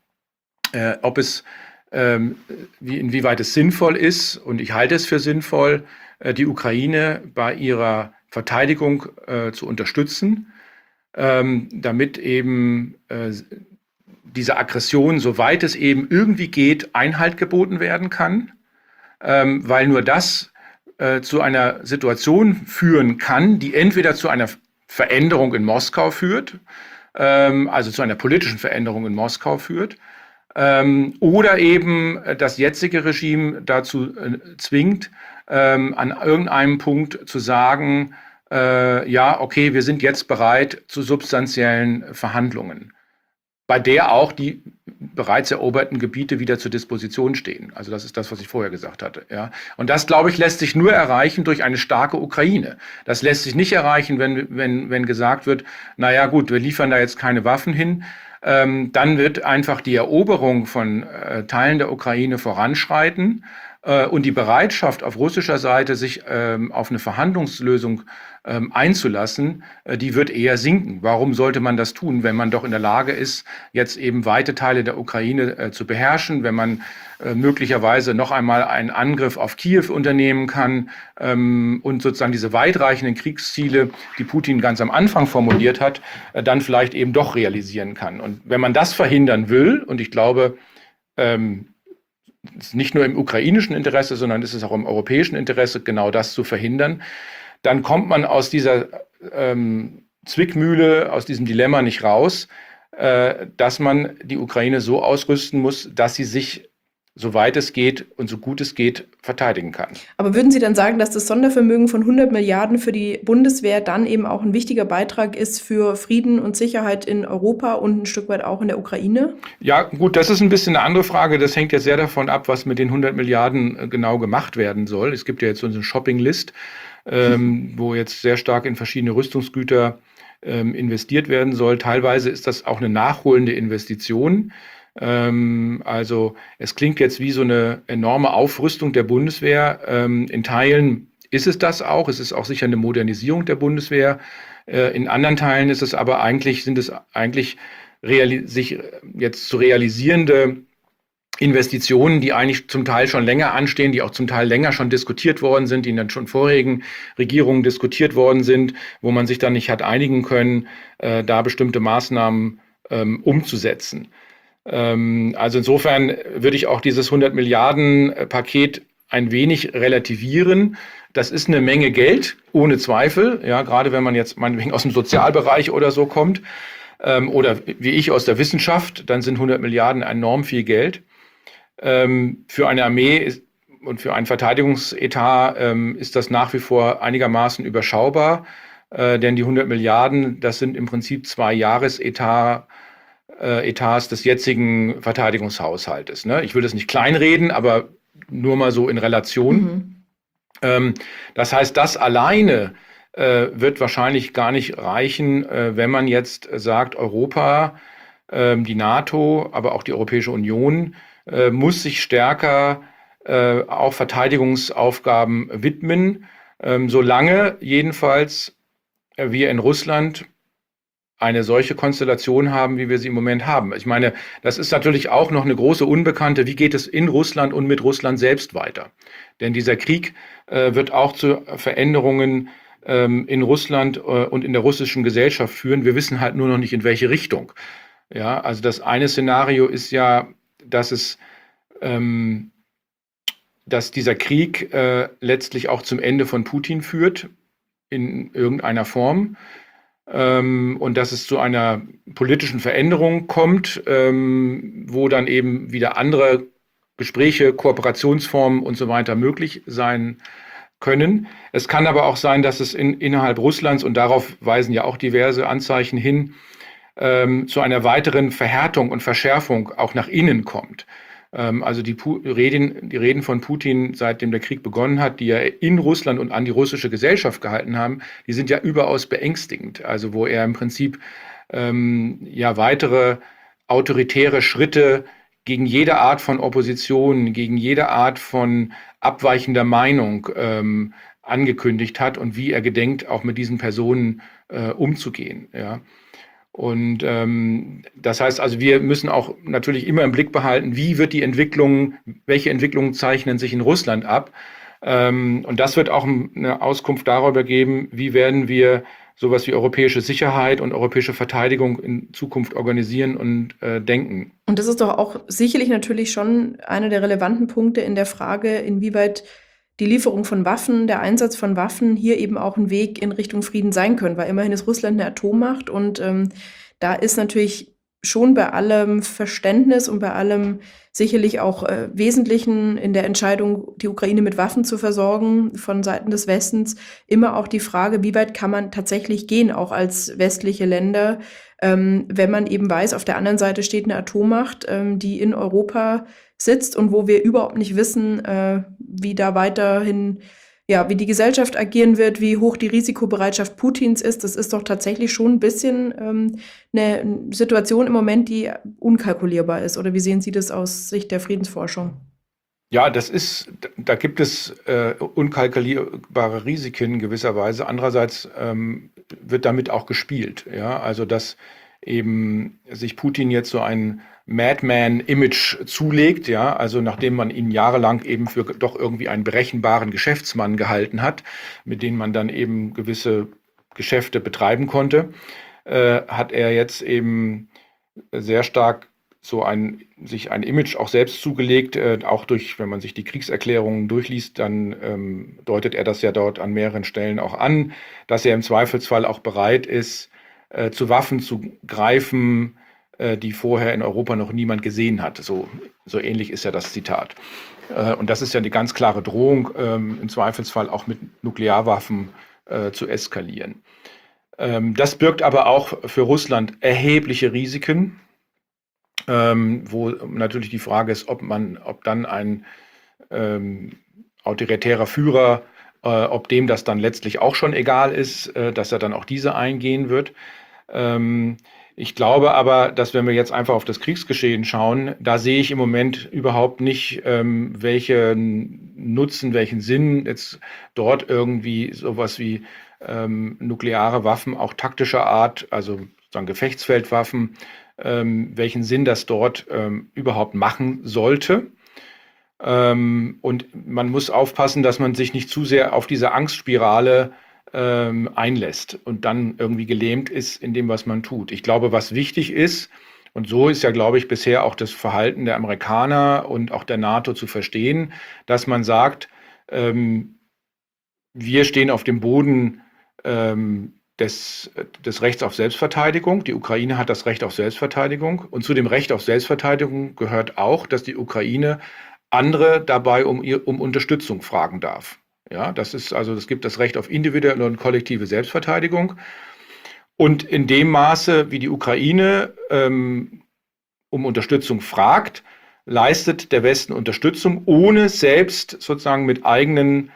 inwieweit es sinnvoll ist, und ich halte es für sinnvoll, die Ukraine bei ihrer Verteidigung zu unterstützen, damit eben dieser Aggression, soweit es eben irgendwie geht, Einhalt geboten werden kann, weil nur das zu einer Situation führen kann, die entweder zu einer Veränderung in Moskau führt, also zu einer politischen Veränderung in Moskau führt, oder eben das jetzige Regime dazu zwingt, an irgendeinem Punkt zu sagen, ja, okay, wir sind jetzt bereit zu substanziellen Verhandlungen, bei der auch die bereits eroberten Gebiete wieder zur Disposition stehen. Also das ist das, was ich vorher gesagt hatte. Ja. Und das, glaube ich, lässt sich nur erreichen durch eine starke Ukraine. Das lässt sich nicht erreichen, wenn gesagt wird, naja gut, wir liefern da jetzt keine Waffen hin. Dann wird einfach die Eroberung von Teilen der Ukraine voranschreiten und die Bereitschaft auf russischer Seite, sich auf eine Verhandlungslösung einzulassen, die wird eher sinken. Warum sollte man das tun, wenn man doch in der Lage ist, jetzt eben weite Teile der Ukraine zu beherrschen, wenn man möglicherweise noch einmal einen Angriff auf Kiew unternehmen kann und sozusagen diese weitreichenden Kriegsziele, die Putin ganz am Anfang formuliert hat, dann vielleicht eben doch realisieren kann. Und wenn man das verhindern will, und ich glaube, es ist nicht nur im ukrainischen Interesse, sondern es ist auch im europäischen Interesse, genau das zu verhindern, dann kommt man aus dieser Zwickmühle, aus diesem Dilemma nicht raus, dass man die Ukraine so ausrüsten muss, dass sie sich, soweit es geht und so gut es geht, verteidigen kann. Aber würden Sie dann sagen, dass das Sondervermögen von 100 Milliarden für die Bundeswehr dann eben auch ein wichtiger Beitrag ist für Frieden und Sicherheit in Europa und ein Stück weit auch in der Ukraine? Ja, gut, das ist ein bisschen eine andere Frage. Das hängt jetzt sehr davon ab, was mit den 100 Milliarden genau gemacht werden soll. Es gibt ja jetzt so eine Shopping-List, wo jetzt sehr stark in verschiedene Rüstungsgüter investiert werden soll. Teilweise ist das auch eine nachholende Investition. Also es klingt jetzt wie so eine enorme Aufrüstung der Bundeswehr. In Teilen ist es das auch. Es ist auch sicher eine Modernisierung der Bundeswehr. In anderen Teilen ist es aber sind es eigentlich sich jetzt zu realisierende Investitionen, die eigentlich zum Teil schon länger anstehen, die auch zum Teil länger schon diskutiert worden sind, die in den schon vorherigen Regierungen diskutiert worden sind, wo man sich dann nicht hat einigen können, da bestimmte Maßnahmen umzusetzen. Also insofern würde ich auch dieses 100 Milliarden Paket ein wenig relativieren. Das ist eine Menge Geld, ohne Zweifel. Ja, gerade wenn man jetzt meinetwegen aus dem Sozialbereich oder so kommt oder wie ich aus der Wissenschaft, dann sind 100 Milliarden enorm viel Geld. Für eine Armee und für einen Verteidigungsetat ist das nach wie vor einigermaßen überschaubar, denn die 100 Milliarden, das sind im Prinzip 2 Jahresetats des jetzigen Verteidigungshaushaltes. Ne? Ich will das nicht kleinreden, aber nur mal so in Relation. Das heißt, das alleine wird wahrscheinlich gar nicht reichen, wenn man jetzt sagt, Europa, die NATO, aber auch die Europäische Union muss sich stärker auch Verteidigungsaufgaben widmen, solange jedenfalls wir in Russland eine solche Konstellation haben, wie wir sie im Moment haben. Ich meine, das ist natürlich auch noch eine große Unbekannte. Wie geht es in Russland und mit Russland selbst weiter? Denn dieser Krieg wird auch zu Veränderungen in Russland und in der russischen Gesellschaft führen. Wir wissen halt nur noch nicht, in welche Richtung. Ja, also das eine Szenario ist ja, dass dieser Krieg letztlich auch zum Ende von Putin führt, in irgendeiner Form. Und dass es zu einer politischen Veränderung kommt, wo dann eben wieder andere Gespräche, Kooperationsformen und so weiter möglich sein können. Es kann aber auch sein, dass es innerhalb Russlands, und darauf weisen ja auch diverse Anzeichen hin, zu einer weiteren Verhärtung und Verschärfung auch nach innen kommt. Also die Reden von Putin, seitdem der Krieg begonnen hat, die er in Russland und an die russische Gesellschaft gehalten haben, die sind ja überaus beängstigend. Also wo er im Prinzip weitere autoritäre Schritte gegen jede Art von Opposition, gegen jede Art von abweichender Meinung angekündigt hat und wie er gedenkt, auch mit diesen Personen umzugehen. Ja. Und das heißt also, wir müssen auch natürlich immer im Blick behalten, wie wird die Entwicklung, welche Entwicklungen zeichnen sich in Russland ab. Und das wird auch eine Auskunft darüber geben, wie werden wir sowas wie europäische Sicherheit und europäische Verteidigung in Zukunft organisieren und denken. Und das ist doch auch sicherlich natürlich schon einer der relevanten Punkte in der Frage, inwieweit die Lieferung von Waffen, der Einsatz von Waffen hier eben auch ein Weg in Richtung Frieden sein können, weil immerhin ist Russland eine Atommacht und da ist natürlich schon bei allem Verständnis und bei allem sicherlich auch Wesentlichen in der Entscheidung, die Ukraine mit Waffen zu versorgen von Seiten des Westens, immer auch die Frage, wie weit kann man tatsächlich gehen, auch als westliche Länder, wenn man eben weiß, auf der anderen Seite steht eine Atommacht, die in Europa sitzt und wo wir überhaupt nicht wissen, wie da weiterhin, ja, wie die Gesellschaft agieren wird, wie hoch die Risikobereitschaft Putins ist. Das ist doch tatsächlich schon ein bisschen eine Situation im Moment, die unkalkulierbar ist. Oder wie sehen Sie das aus Sicht der Friedensforschung? Ja, da gibt es unkalkulierbare Risiken in gewisser Weise. Andererseits wird damit auch gespielt. Ja? Also, dass eben sich Putin jetzt so ein Madman-Image zulegt, ja, also nachdem man ihn jahrelang eben für doch irgendwie einen berechenbaren Geschäftsmann gehalten hat, mit dem man dann eben gewisse Geschäfte betreiben konnte, hat er jetzt eben sehr stark sich ein Image auch selbst zugelegt, auch durch, wenn man sich die Kriegserklärungen durchliest, dann deutet er das ja dort an mehreren Stellen auch an, dass er im Zweifelsfall auch bereit ist, zu Waffen zu greifen, die vorher in Europa noch niemand gesehen hat. So ähnlich ist ja das Zitat. Und das ist ja eine ganz klare Drohung, im Zweifelsfall auch mit Nuklearwaffen zu eskalieren. Das birgt aber auch für Russland erhebliche Risiken, wo natürlich die Frage ist, ob dann ein autoritärer Führer, ob dem das dann letztlich auch schon egal ist, dass er dann auch diese eingehen wird. Ich glaube aber, dass wenn wir jetzt einfach auf das Kriegsgeschehen schauen, da sehe ich im Moment überhaupt nicht, welchen Nutzen, welchen Sinn jetzt dort irgendwie sowas wie nukleare Waffen, auch taktischer Art, also sozusagen Gefechtsfeldwaffen, welchen Sinn das dort überhaupt machen sollte. Und man muss aufpassen, dass man sich nicht zu sehr auf diese Angstspirale einlässt und dann irgendwie gelähmt ist in dem, was man tut. Ich glaube, was wichtig ist, und so ist ja, glaube ich, bisher auch das Verhalten der Amerikaner und auch der NATO zu verstehen, dass man sagt, wir stehen auf dem Boden des Rechts auf Selbstverteidigung. Die Ukraine hat das Recht auf Selbstverteidigung. Und zu dem Recht auf Selbstverteidigung gehört auch, dass die Ukraine andere dabei um Unterstützung fragen darf. Ja, es gibt das Recht auf individuelle und kollektive Selbstverteidigung. Und in dem Maße, wie die Ukraine um Unterstützung fragt, leistet der Westen Unterstützung, ohne selbst sozusagen mit eigenen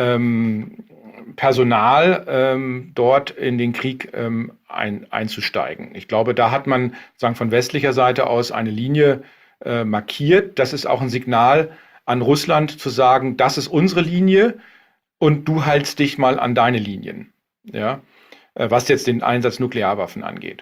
Personal dort in den Krieg einzusteigen. Ich glaube, da hat man sozusagen von westlicher Seite aus eine Linie markiert. Das ist auch ein Signal an Russland zu sagen, das ist unsere Linie und du hältst dich mal an deine Linien, ja, was jetzt den Einsatz Nuklearwaffen angeht.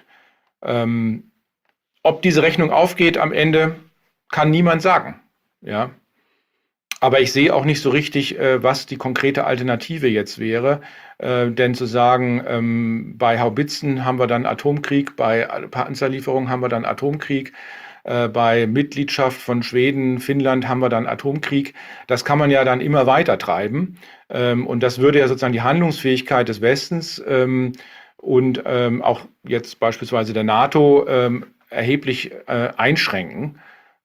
Ob diese Rechnung aufgeht am Ende, kann niemand sagen, ja. Aber ich sehe auch nicht so richtig, was die konkrete Alternative jetzt wäre. Denn zu sagen, bei Haubitzen haben wir dann Atomkrieg, bei Panzerlieferungen haben wir dann Atomkrieg, bei Mitgliedschaft von Schweden, Finnland haben wir dann Atomkrieg. Das kann man ja dann immer weiter treiben. Und das würde ja sozusagen die Handlungsfähigkeit des Westens und auch jetzt beispielsweise der NATO erheblich einschränken.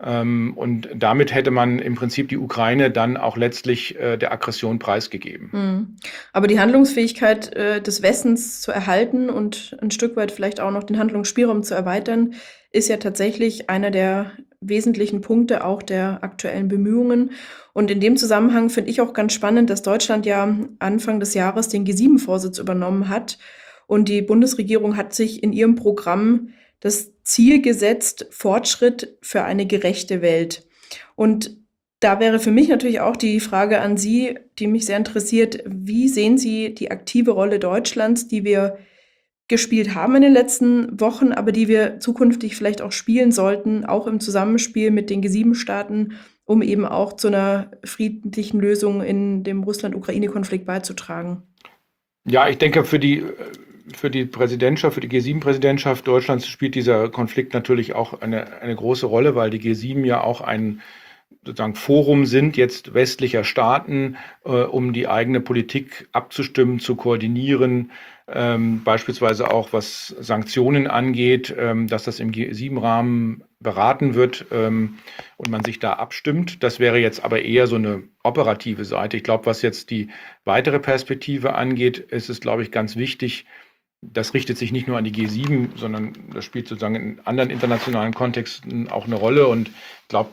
Und damit hätte man im Prinzip die Ukraine dann auch letztlich der Aggression preisgegeben. Aber die Handlungsfähigkeit des Westens zu erhalten und ein Stück weit vielleicht auch noch den Handlungsspielraum zu erweitern, ist ja tatsächlich einer der wesentlichen Punkte auch der aktuellen Bemühungen. Und in dem Zusammenhang finde ich auch ganz spannend, dass Deutschland ja Anfang des Jahres den G7-Vorsitz übernommen hat. Und die Bundesregierung hat sich in ihrem Programm das Ziel gesetzt, Fortschritt für eine gerechte Welt. Und da wäre für mich natürlich auch die Frage an Sie, die mich sehr interessiert. Wie sehen Sie die aktive Rolle Deutschlands, die wir gespielt haben in den letzten Wochen, aber die wir zukünftig vielleicht auch spielen sollten, auch im Zusammenspiel mit den G7-Staaten, um eben auch zu einer friedlichen Lösung in dem Russland-Ukraine-Konflikt beizutragen? Ja, ich denke, für die Präsidentschaft, für die G7-Präsidentschaft Deutschlands spielt dieser Konflikt natürlich auch eine große Rolle, weil die G7 ja auch ein sozusagen Forum sind, jetzt westlicher Staaten, um die eigene Politik abzustimmen, zu koordinieren, beispielsweise auch was Sanktionen angeht, dass das im G7-Rahmen beraten wird und man sich da abstimmt. Das wäre jetzt aber eher so eine operative Seite. Ich glaube, was jetzt die weitere Perspektive angeht, ist es, glaube ich, ganz wichtig. Das richtet sich nicht nur an die G7, sondern das spielt sozusagen in anderen internationalen Kontexten auch eine Rolle. Und ich glaube,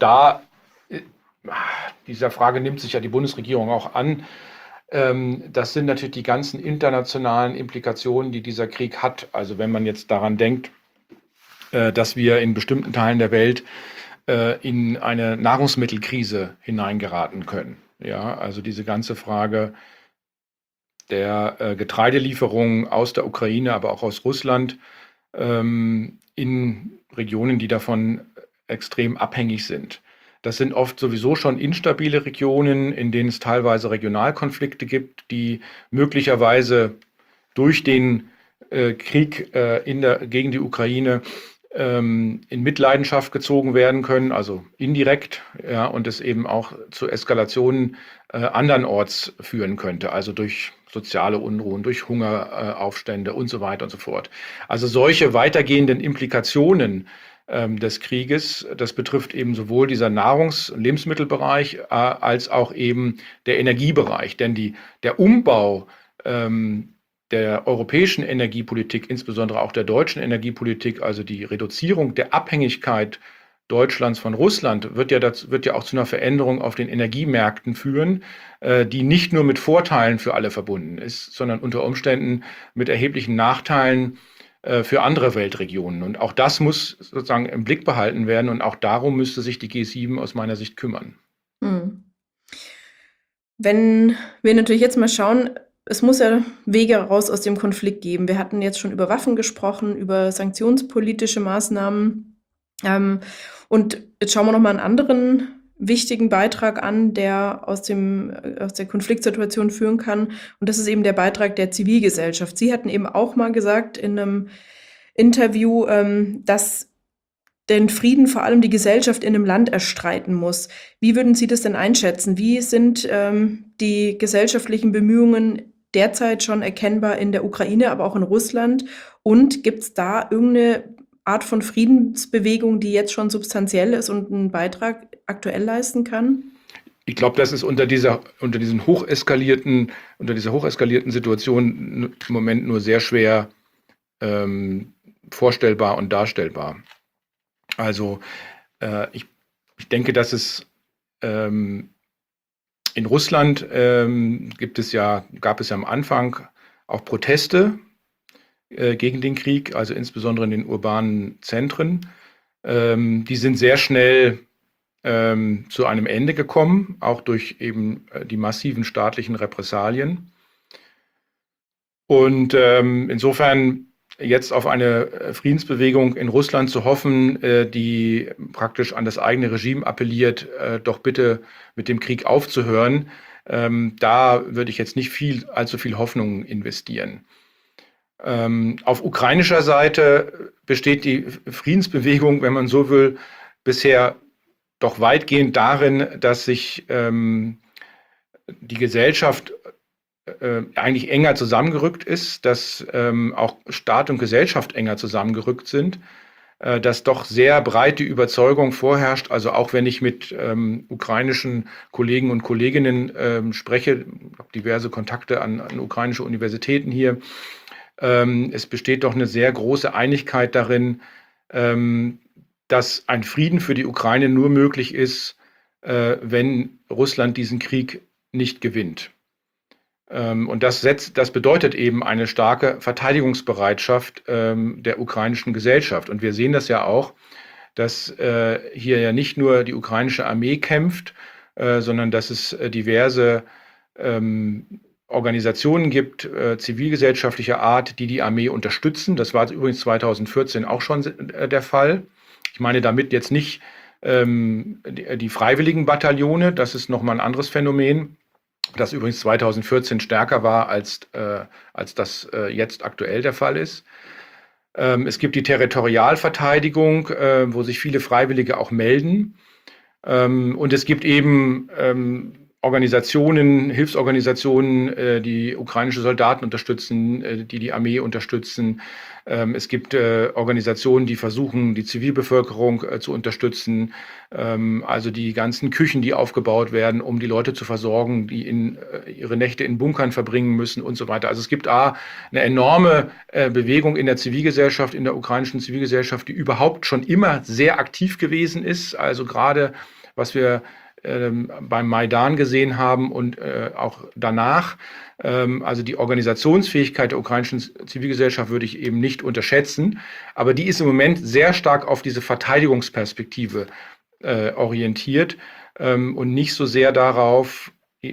dieser Frage nimmt sich ja die Bundesregierung auch an. Das sind natürlich die ganzen internationalen Implikationen, die dieser Krieg hat. Also wenn man jetzt daran denkt, dass wir in bestimmten Teilen der Welt in eine Nahrungsmittelkrise hineingeraten können. Ja, also diese ganze Frage der Getreidelieferungen aus der Ukraine, aber auch aus Russland in Regionen, die davon extrem abhängig sind. Das sind oft sowieso schon instabile Regionen, in denen es teilweise Regionalkonflikte gibt, die möglicherweise durch den Krieg gegen die Ukraine in Mitleidenschaft gezogen werden können, also indirekt, ja, und es eben auch zu Eskalationen andernorts führen könnte, also durch soziale Unruhen, durch Hungeraufstände und so weiter und so fort. Also solche weitergehenden Implikationen des Krieges, das betrifft eben sowohl dieser Nahrungs- und Lebensmittelbereich als auch eben der Energiebereich. Denn der Umbau der europäischen Energiepolitik, insbesondere auch der deutschen Energiepolitik, also die Reduzierung der Abhängigkeit Deutschlands von Russland, wird ja auch zu einer Veränderung auf den Energiemärkten führen, die nicht nur mit Vorteilen für alle verbunden ist, sondern unter Umständen mit erheblichen Nachteilen für andere Weltregionen. Und auch das muss sozusagen im Blick behalten werden und auch darum müsste sich die G7 aus meiner Sicht kümmern. Wenn wir natürlich jetzt mal schauen, es muss ja Wege raus aus dem Konflikt geben. Wir hatten jetzt schon über Waffen gesprochen, über sanktionspolitische Maßnahmen. Und jetzt schauen wir noch mal einen anderen wichtigen Beitrag an, der aus der Konfliktsituation führen kann. Und das ist eben der Beitrag der Zivilgesellschaft. Sie hatten eben auch mal gesagt in einem Interview, dass den Frieden vor allem die Gesellschaft in einem Land erstreiten muss. Wie würden Sie das denn einschätzen? Wie sind die gesellschaftlichen Bemühungen derzeit schon erkennbar in der Ukraine, aber auch in Russland? Und gibt es da irgendeine Art von Friedensbewegung, die jetzt schon substanziell ist und einen Beitrag aktuell leisten kann? Ich glaube, das ist unter dieser hocheskalierten Situation im Moment nur sehr schwer vorstellbar und darstellbar. Also ich denke, dass es in Russland gab es ja am Anfang auch Proteste gegen den Krieg, also insbesondere in den urbanen Zentren. Die sind sehr schnell zu einem Ende gekommen, auch durch eben die massiven staatlichen Repressalien. Und insofern jetzt auf eine Friedensbewegung in Russland zu hoffen, die praktisch an das eigene Regime appelliert, doch bitte mit dem Krieg aufzuhören, da würde ich jetzt nicht allzu viel Hoffnung investieren. Auf ukrainischer Seite besteht die Friedensbewegung, wenn man so will, bisher doch weitgehend darin, dass sich die Gesellschaft eigentlich enger zusammengerückt ist, dass auch Staat und Gesellschaft enger zusammengerückt sind, dass doch sehr breit die Überzeugung vorherrscht, also auch wenn ich mit ukrainischen Kollegen und Kolleginnen spreche, ich habe diverse Kontakte an ukrainische Universitäten hier, es besteht doch eine sehr große Einigkeit darin, dass ein Frieden für die Ukraine nur möglich ist, wenn Russland diesen Krieg nicht gewinnt. Und das bedeutet eben eine starke Verteidigungsbereitschaft der ukrainischen Gesellschaft. Und wir sehen das ja auch, dass hier ja nicht nur die ukrainische Armee kämpft, sondern dass es diverse Organisationen gibt, zivilgesellschaftlicher Art, die Armee unterstützen. Das war übrigens 2014 auch schon der Fall. Ich meine damit jetzt nicht die freiwilligen Bataillone, das ist nochmal ein anderes Phänomen, das übrigens 2014 stärker war, als das jetzt aktuell der Fall ist. Es gibt die Territorialverteidigung, wo sich viele Freiwillige auch melden. Und es gibt eben Hilfsorganisationen, die ukrainische Soldaten unterstützen, die Armee unterstützen. Es gibt Organisationen, die versuchen, die Zivilbevölkerung zu unterstützen. Also die ganzen Küchen, die aufgebaut werden, um die Leute zu versorgen, die ihre Nächte in Bunkern verbringen müssen und so weiter. Also es gibt eine enorme Bewegung in der Zivilgesellschaft, in der ukrainischen Zivilgesellschaft, die überhaupt schon immer sehr aktiv gewesen ist. Also gerade was wir beim Maidan gesehen haben und auch danach. Also die Organisationsfähigkeit der ukrainischen Zivilgesellschaft würde ich eben nicht unterschätzen, aber die ist im Moment sehr stark auf diese Verteidigungsperspektive orientiert und nicht so sehr darauf,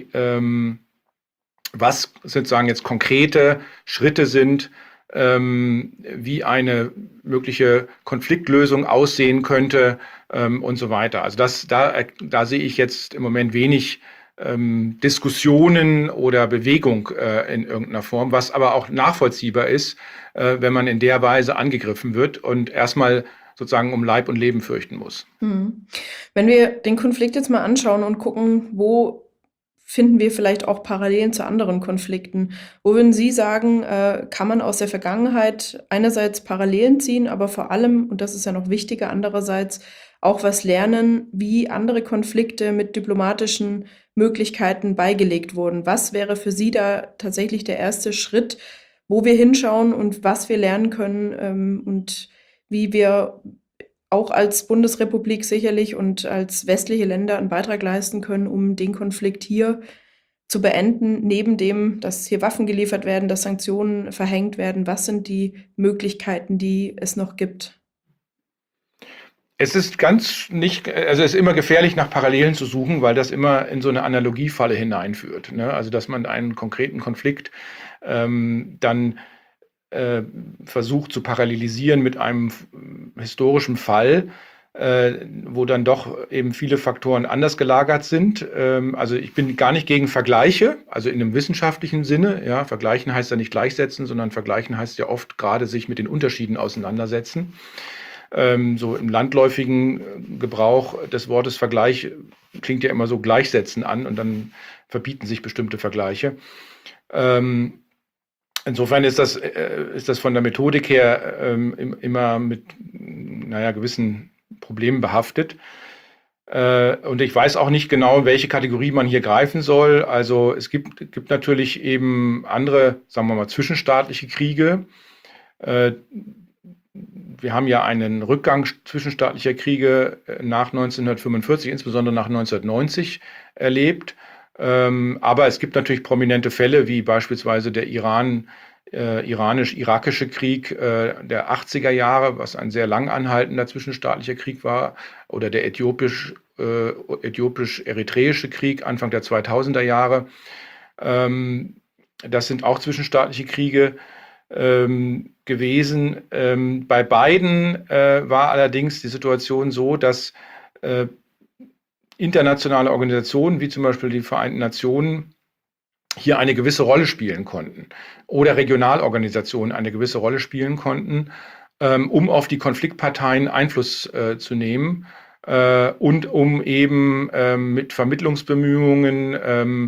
was sozusagen jetzt konkrete Schritte sind, wie eine mögliche Konfliktlösung aussehen könnte und so weiter. Also da sehe ich jetzt im Moment wenig Diskussionen oder Bewegung in irgendeiner Form, was aber auch nachvollziehbar ist, wenn man in der Weise angegriffen wird und erstmal sozusagen um Leib und Leben fürchten muss. Wenn wir den Konflikt jetzt mal anschauen und gucken, wo finden wir vielleicht auch Parallelen zu anderen Konflikten? Wo würden Sie sagen, kann man aus der Vergangenheit einerseits Parallelen ziehen, aber vor allem, und das ist ja noch wichtiger, andererseits auch was lernen, wie andere Konflikte mit diplomatischen Möglichkeiten beigelegt wurden? Was wäre für Sie da tatsächlich der erste Schritt, wo wir hinschauen und was wir lernen können, und wie wir auch als Bundesrepublik sicherlich und als westliche Länder einen Beitrag leisten können, um den Konflikt hier zu beenden, neben dem, dass hier Waffen geliefert werden, dass Sanktionen verhängt werden? Was sind die Möglichkeiten, die es noch gibt? Es ist es ist immer gefährlich, nach Parallelen zu suchen, weil das immer in so eine Analogiefalle hineinführt, ne? Also, dass man einen konkreten Konflikt dann versucht zu parallelisieren mit einem historischen Fall, wo dann doch eben viele Faktoren anders gelagert sind. Also ich bin gar nicht gegen Vergleiche, also in einem wissenschaftlichen Sinne. Ja, vergleichen heißt ja nicht gleichsetzen, sondern vergleichen heißt ja oft gerade sich mit den Unterschieden auseinandersetzen. So im landläufigen Gebrauch des Wortes Vergleich klingt ja immer so gleichsetzen an und dann verbieten sich bestimmte Vergleiche. Insofern ist das von der Methodik her immer mit gewissen Problemen behaftet. Und ich weiß auch nicht genau, welche Kategorie man hier greifen soll. Also es gibt natürlich eben andere, sagen wir mal, zwischenstaatliche Kriege. Wir haben ja einen Rückgang zwischenstaatlicher Kriege nach 1945, insbesondere nach 1990 erlebt. Aber es gibt natürlich prominente Fälle, wie beispielsweise der iranisch-irakische Krieg der 80er Jahre, was ein sehr lang anhaltender zwischenstaatlicher Krieg war, oder der äthiopisch-eritreische Krieg Anfang der 2000er Jahre. Das sind auch zwischenstaatliche Kriege gewesen. Bei beiden war allerdings die Situation so, dass internationale Organisationen wie zum Beispiel die Vereinten Nationen hier eine gewisse Rolle spielen konnten oder Regionalorganisationen eine gewisse Rolle spielen konnten, um auf die Konfliktparteien Einfluss zu nehmen und um eben mit Vermittlungsbemühungen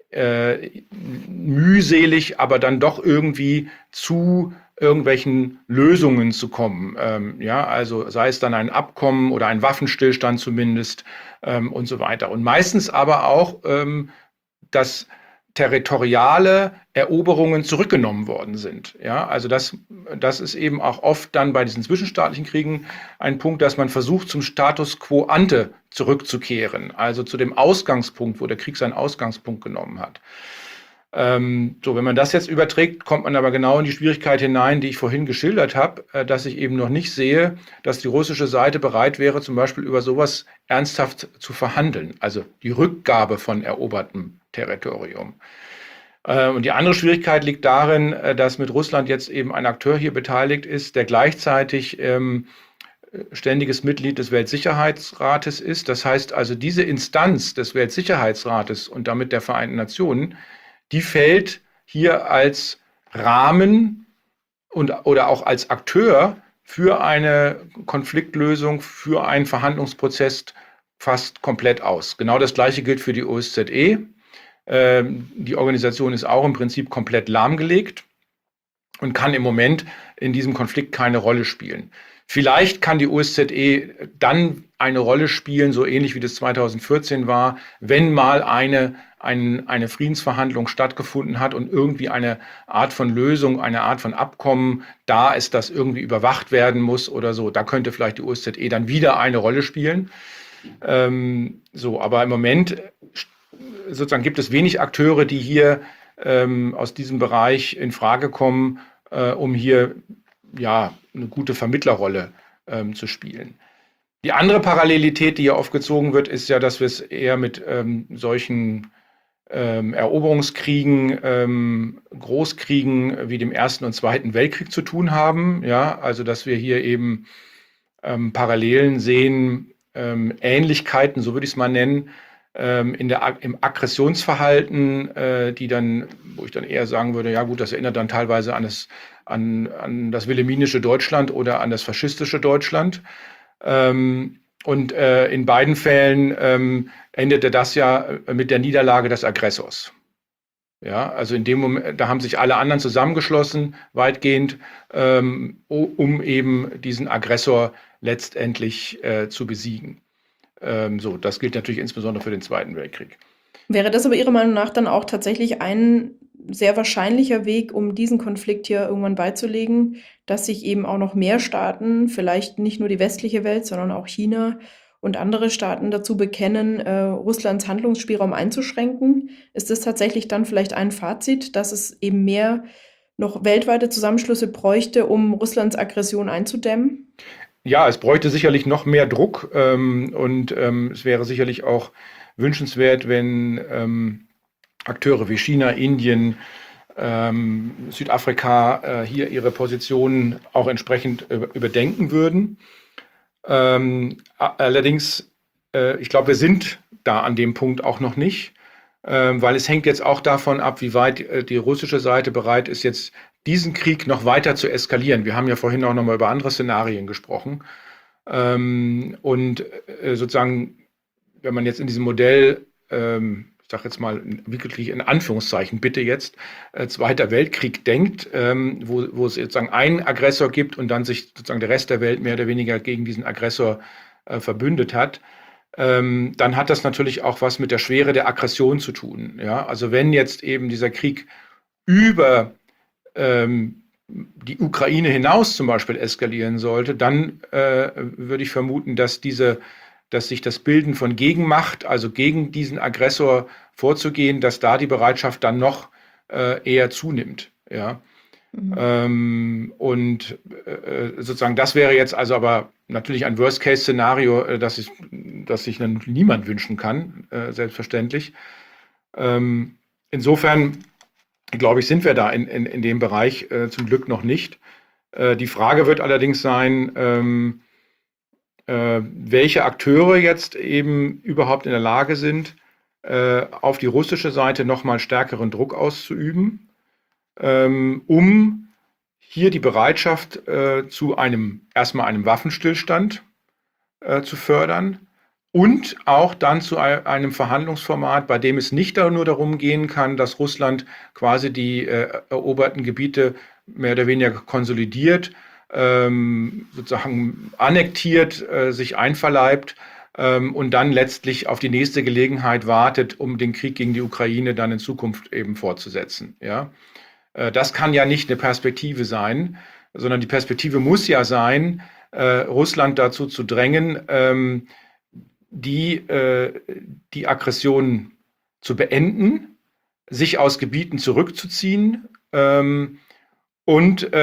mühselig, aber dann doch irgendwie zu irgendwelchen Lösungen zu kommen. Also sei es dann ein Abkommen oder ein Waffenstillstand zumindest und so weiter. Und meistens aber auch, dass territoriale Eroberungen zurückgenommen worden sind. Ja, also das ist eben auch oft dann bei diesen zwischenstaatlichen Kriegen ein Punkt, dass man versucht, zum Status quo ante zurückzukehren, also zu dem Ausgangspunkt, wo der Krieg seinen Ausgangspunkt genommen hat. Wenn man das jetzt überträgt, kommt man aber genau in die Schwierigkeit hinein, die ich vorhin geschildert habe, dass ich eben noch nicht sehe, dass die russische Seite bereit wäre, zum Beispiel über sowas ernsthaft zu verhandeln, also die Rückgabe von erobertem Territorium. Und die andere Schwierigkeit liegt darin, dass mit Russland jetzt eben ein Akteur hier beteiligt ist, der gleichzeitig ständiges Mitglied des Weltsicherheitsrates ist. Das heißt also, diese Instanz des Weltsicherheitsrates und damit der Vereinten Nationen, die fällt hier als Rahmen oder auch als Akteur für eine Konfliktlösung, für einen Verhandlungsprozess fast komplett aus. Genau das Gleiche gilt für die OSZE. Die Organisation ist auch im Prinzip komplett lahmgelegt und kann im Moment in diesem Konflikt keine Rolle spielen. Vielleicht kann die OSZE dann eine Rolle spielen, so ähnlich wie das 2014 war, wenn mal eine Friedensverhandlung stattgefunden hat und irgendwie eine Art von Lösung, eine Art von Abkommen da ist, das irgendwie überwacht werden muss oder so. Da könnte vielleicht die OSZE dann wieder eine Rolle spielen. Aber im Moment sozusagen gibt es wenig Akteure, die hier aus diesem Bereich in Frage kommen, um hier eine gute Vermittlerrolle zu spielen. Die andere Parallelität, die ja oft gezogen wird, ist ja, dass wir es eher mit solchen Eroberungskriegen, Großkriegen wie dem Ersten und Zweiten Weltkrieg zu tun haben. Ja, also dass wir hier eben Parallelen sehen, Ähnlichkeiten, so würde ich es mal nennen, im Aggressionsverhalten, die dann, wo ich dann eher sagen würde, ja gut, das erinnert dann teilweise an das wilhelminische Deutschland oder an das faschistische Deutschland. Und in beiden Fällen endete das ja mit der Niederlage des Aggressors. Ja, also in dem Moment, da haben sich alle anderen zusammengeschlossen, weitgehend, um eben diesen Aggressor letztendlich zu besiegen. So, das gilt natürlich insbesondere für den Zweiten Weltkrieg. Wäre das aber Ihrer Meinung nach dann auch tatsächlich ein sehr wahrscheinlicher Weg, um diesen Konflikt hier irgendwann beizulegen, dass sich eben auch noch mehr Staaten, vielleicht nicht nur die westliche Welt, sondern auch China und andere Staaten dazu bekennen, Russlands Handlungsspielraum einzuschränken? Ist das tatsächlich dann vielleicht ein Fazit, dass es eben mehr noch weltweite Zusammenschlüsse bräuchte, um Russlands Aggression einzudämmen? Ja, es bräuchte sicherlich noch mehr Druck und es wäre sicherlich auch wünschenswert, wenn Akteure wie China, Indien, Südafrika hier ihre Positionen auch entsprechend überdenken würden. Allerdings, ich glaube, wir sind da an dem Punkt auch noch nicht, weil es hängt jetzt auch davon ab, wie weit die russische Seite bereit ist, jetzt diesen Krieg noch weiter zu eskalieren. Wir haben ja vorhin auch noch mal über andere Szenarien gesprochen. Und sozusagen, wenn man jetzt in diesem Modell, ich sage jetzt mal wirklich in Anführungszeichen, bitte jetzt, Zweiter Weltkrieg denkt, wo es sozusagen einen Aggressor gibt und dann sich sozusagen der Rest der Welt mehr oder weniger gegen diesen Aggressor verbündet hat, dann hat das natürlich auch was mit der Schwere der Aggression zu tun. Ja? Also wenn jetzt eben dieser Krieg über die Ukraine hinaus zum Beispiel eskalieren sollte, dann würde ich vermuten, dass sich das Bilden von Gegenmacht, also gegen diesen Aggressor vorzugehen, dass da die Bereitschaft dann noch eher zunimmt. Ja? Und sozusagen das wäre jetzt also aber natürlich ein Worst-Case-Szenario, das sich dann niemand wünschen kann, selbstverständlich. Insofern glaube ich, sind wir da in dem Bereich zum Glück noch nicht. Die Frage wird allerdings sein, welche Akteure jetzt eben überhaupt in der Lage sind, auf die russische Seite nochmal stärkeren Druck auszuüben, um hier die Bereitschaft zu erstmal einem Waffenstillstand zu fördern und auch dann zu einem Verhandlungsformat, bei dem es nicht nur darum gehen kann, dass Russland quasi die eroberten Gebiete mehr oder weniger konsolidiert, sozusagen annektiert, sich einverleibt und dann letztlich auf die nächste Gelegenheit wartet, um den Krieg gegen die Ukraine dann in Zukunft eben fortzusetzen. Ja? Das kann ja nicht eine Perspektive sein, sondern die Perspektive muss ja sein, Russland dazu zu drängen, die Aggression zu beenden, sich aus Gebieten zurückzuziehen und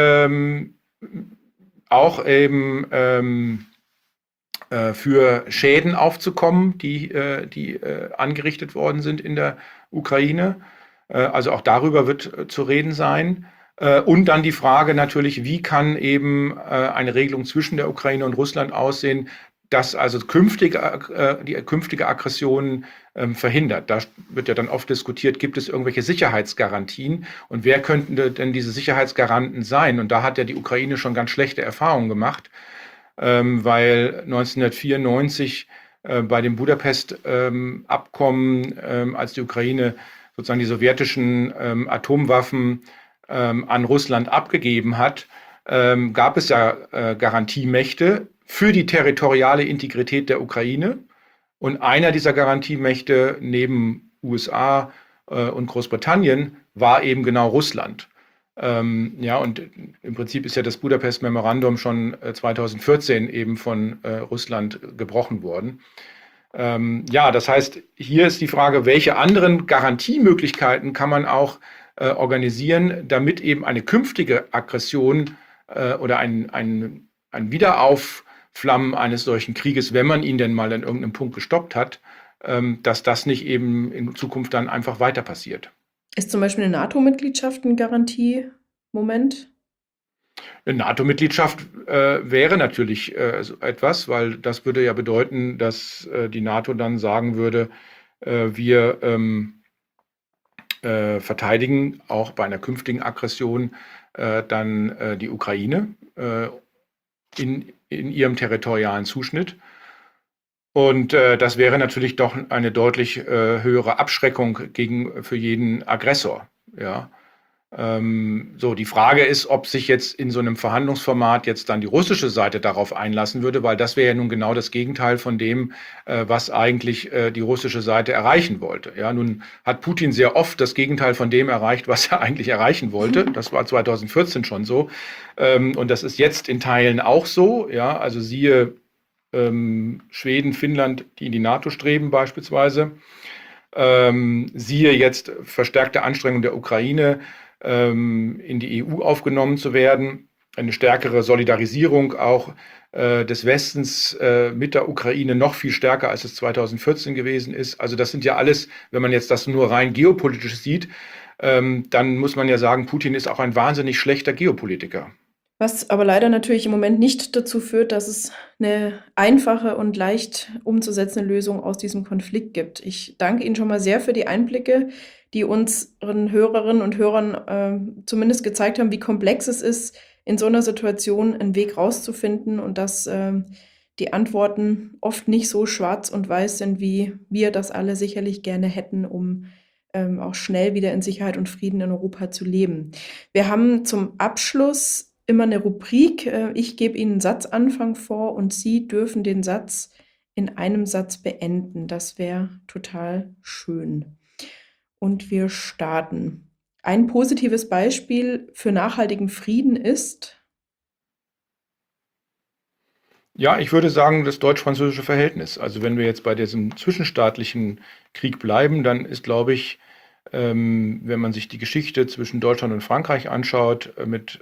auch eben für Schäden aufzukommen, die angerichtet worden sind in der Ukraine. Also auch darüber wird zu reden sein. Und dann die Frage natürlich, wie kann eben eine Regelung zwischen der Ukraine und Russland aussehen, das also die künftige Aggression verhindert. Da wird ja dann oft diskutiert, gibt es irgendwelche Sicherheitsgarantien und wer könnten denn diese Sicherheitsgaranten sein? Und da hat ja die Ukraine schon ganz schlechte Erfahrungen gemacht, weil 1994 bei dem Budapest-Abkommen, als die Ukraine sozusagen die sowjetischen Atomwaffen an Russland abgegeben hat, gab es ja Garantiemächte für die territoriale Integrität der Ukraine. Und einer dieser Garantiemächte neben USA und Großbritannien war eben genau Russland. Ja, und im Prinzip ist ja das Budapest-Memorandum schon 2014 eben von Russland gebrochen worden. Ja, das heißt, hier ist die Frage, welche anderen Garantiemöglichkeiten kann man auch organisieren, damit eben eine künftige Aggression oder ein Wiederauf Flammen eines solchen Krieges, wenn man ihn denn mal an irgendeinem Punkt gestoppt hat, dass das nicht eben in Zukunft dann einfach weiter passiert. Ist zum Beispiel eine NATO-Mitgliedschaft ein Garantiemoment? Eine NATO-Mitgliedschaft wäre natürlich so etwas, weil das würde ja bedeuten, dass die NATO dann sagen würde, wir verteidigen auch bei einer künftigen Aggression dann die Ukraine in ihrem territorialen Zuschnitt. Und das wäre natürlich doch eine deutlich höhere Abschreckung für jeden Aggressor. Ja. So, die Frage ist, ob sich jetzt in so einem Verhandlungsformat jetzt dann die russische Seite darauf einlassen würde, weil das wäre ja nun genau das Gegenteil von dem, was eigentlich die russische Seite erreichen wollte. Ja, nun hat Putin sehr oft das Gegenteil von dem erreicht, was er eigentlich erreichen wollte. Das war 2014 schon so. Und das ist jetzt in Teilen auch so. Ja, also siehe Schweden, Finnland, die in die NATO streben beispielsweise. Siehe jetzt verstärkte Anstrengung der Ukraine, in die EU aufgenommen zu werden, eine stärkere Solidarisierung auch des Westens mit der Ukraine, noch viel stärker, als es 2014 gewesen ist. Also das sind ja alles, wenn man jetzt das nur rein geopolitisch sieht, dann muss man ja sagen, Putin ist auch ein wahnsinnig schlechter Geopolitiker. Was aber leider natürlich im Moment nicht dazu führt, dass es eine einfache und leicht umzusetzende Lösung aus diesem Konflikt gibt. Ich danke Ihnen schon mal sehr für die Einblicke, die unseren Hörerinnen und Hörern zumindest gezeigt haben, wie komplex es ist, in so einer Situation einen Weg rauszufinden und dass die Antworten oft nicht so schwarz und weiß sind, wie wir das alle sicherlich gerne hätten, um auch schnell wieder in Sicherheit und Frieden in Europa zu leben. Wir haben zum Abschluss immer eine Rubrik. Ich gebe Ihnen einen Satzanfang vor und Sie dürfen den Satz in einem Satz beenden. Das wäre total schön. Und wir starten. Ein positives Beispiel für nachhaltigen Frieden ist. Ja, ich würde sagen, das deutsch-französische Verhältnis. Also wenn wir jetzt bei diesem zwischenstaatlichen Krieg bleiben, dann ist, glaube ich, wenn man sich die Geschichte zwischen Deutschland und Frankreich anschaut, mit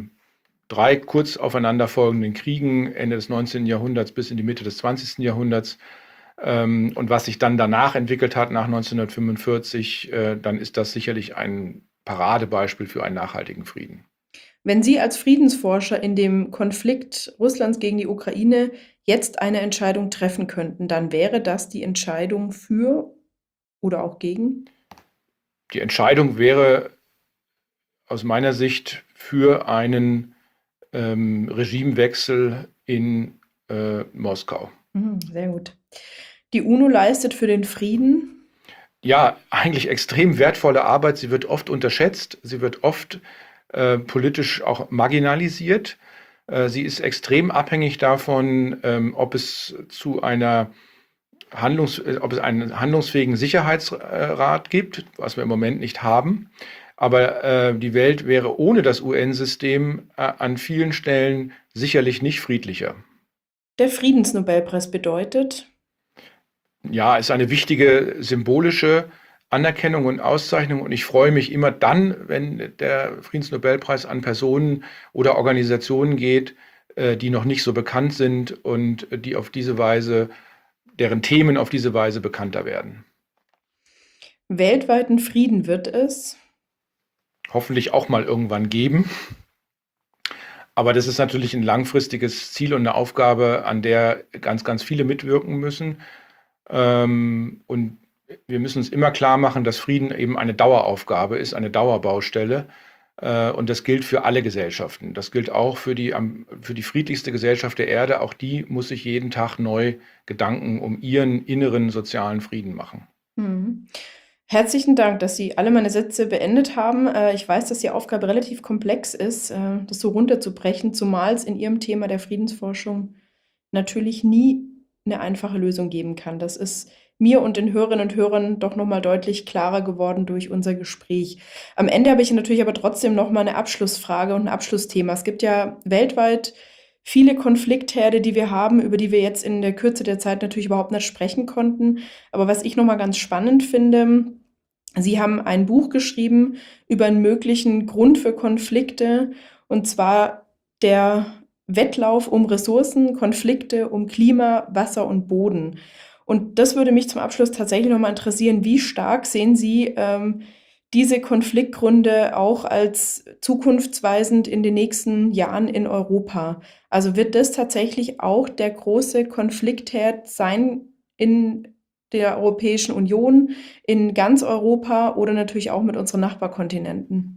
3 kurz aufeinanderfolgenden Kriegen Ende des 19. Jahrhunderts bis in die Mitte des 20. Jahrhunderts, und was sich dann danach entwickelt hat, nach 1945, dann ist das sicherlich ein Paradebeispiel für einen nachhaltigen Frieden. Wenn Sie als Friedensforscher in dem Konflikt Russlands gegen die Ukraine jetzt eine Entscheidung treffen könnten, dann wäre das die Entscheidung für oder auch gegen? Die Entscheidung wäre aus meiner Sicht für einen Regimewechsel in Moskau. Sehr gut. Die UNO leistet für den Frieden. Ja, eigentlich extrem wertvolle Arbeit. Sie wird oft unterschätzt. Sie wird oft politisch auch marginalisiert. Sie ist extrem abhängig davon, ob es einen handlungsfähigen Sicherheitsrat gibt, was wir im Moment nicht haben. Aber die Welt wäre ohne das UN-System an vielen Stellen sicherlich nicht friedlicher. Der Friedensnobelpreis bedeutet. Ja, ist eine wichtige symbolische Anerkennung und Auszeichnung. Und ich freue mich immer dann, wenn der Friedensnobelpreis an Personen oder Organisationen geht, die noch nicht so bekannt sind und die auf diese Weise, deren Themen auf diese Weise bekannter werden. Weltweiten Frieden wird es hoffentlich auch mal irgendwann geben. Aber das ist natürlich ein langfristiges Ziel und eine Aufgabe, an der ganz, ganz viele mitwirken müssen. Und wir müssen uns immer klar machen, dass Frieden eben eine Daueraufgabe ist, eine Dauerbaustelle. Und das gilt für alle Gesellschaften. Das gilt auch für die friedlichste Gesellschaft der Erde. Auch die muss sich jeden Tag neu Gedanken um ihren inneren sozialen Frieden machen. Herzlichen Dank, dass Sie alle meine Sätze beendet haben. Ich weiß, dass die Aufgabe relativ komplex ist, das so runterzubrechen, zumal es in Ihrem Thema der Friedensforschung natürlich nie eine einfache Lösung geben kann. Das ist mir und den Hörerinnen und Hörern doch nochmal deutlich klarer geworden durch unser Gespräch. Am Ende habe ich natürlich aber trotzdem nochmal eine Abschlussfrage und ein Abschlussthema. Es gibt ja weltweit viele Konfliktherde, die wir haben, über die wir jetzt in der Kürze der Zeit natürlich überhaupt nicht sprechen konnten. Aber was ich nochmal ganz spannend finde, Sie haben ein Buch geschrieben über einen möglichen Grund für Konflikte, und zwar der Wettlauf um Ressourcen, Konflikte um Klima, Wasser und Boden. Und das würde mich zum Abschluss tatsächlich nochmal interessieren, wie stark sehen Sie diese Konfliktgründe auch als zukunftsweisend in den nächsten Jahren in Europa? Also wird das tatsächlich auch der große Konfliktherd sein in der Europäischen Union, in ganz Europa oder natürlich auch mit unseren Nachbarkontinenten?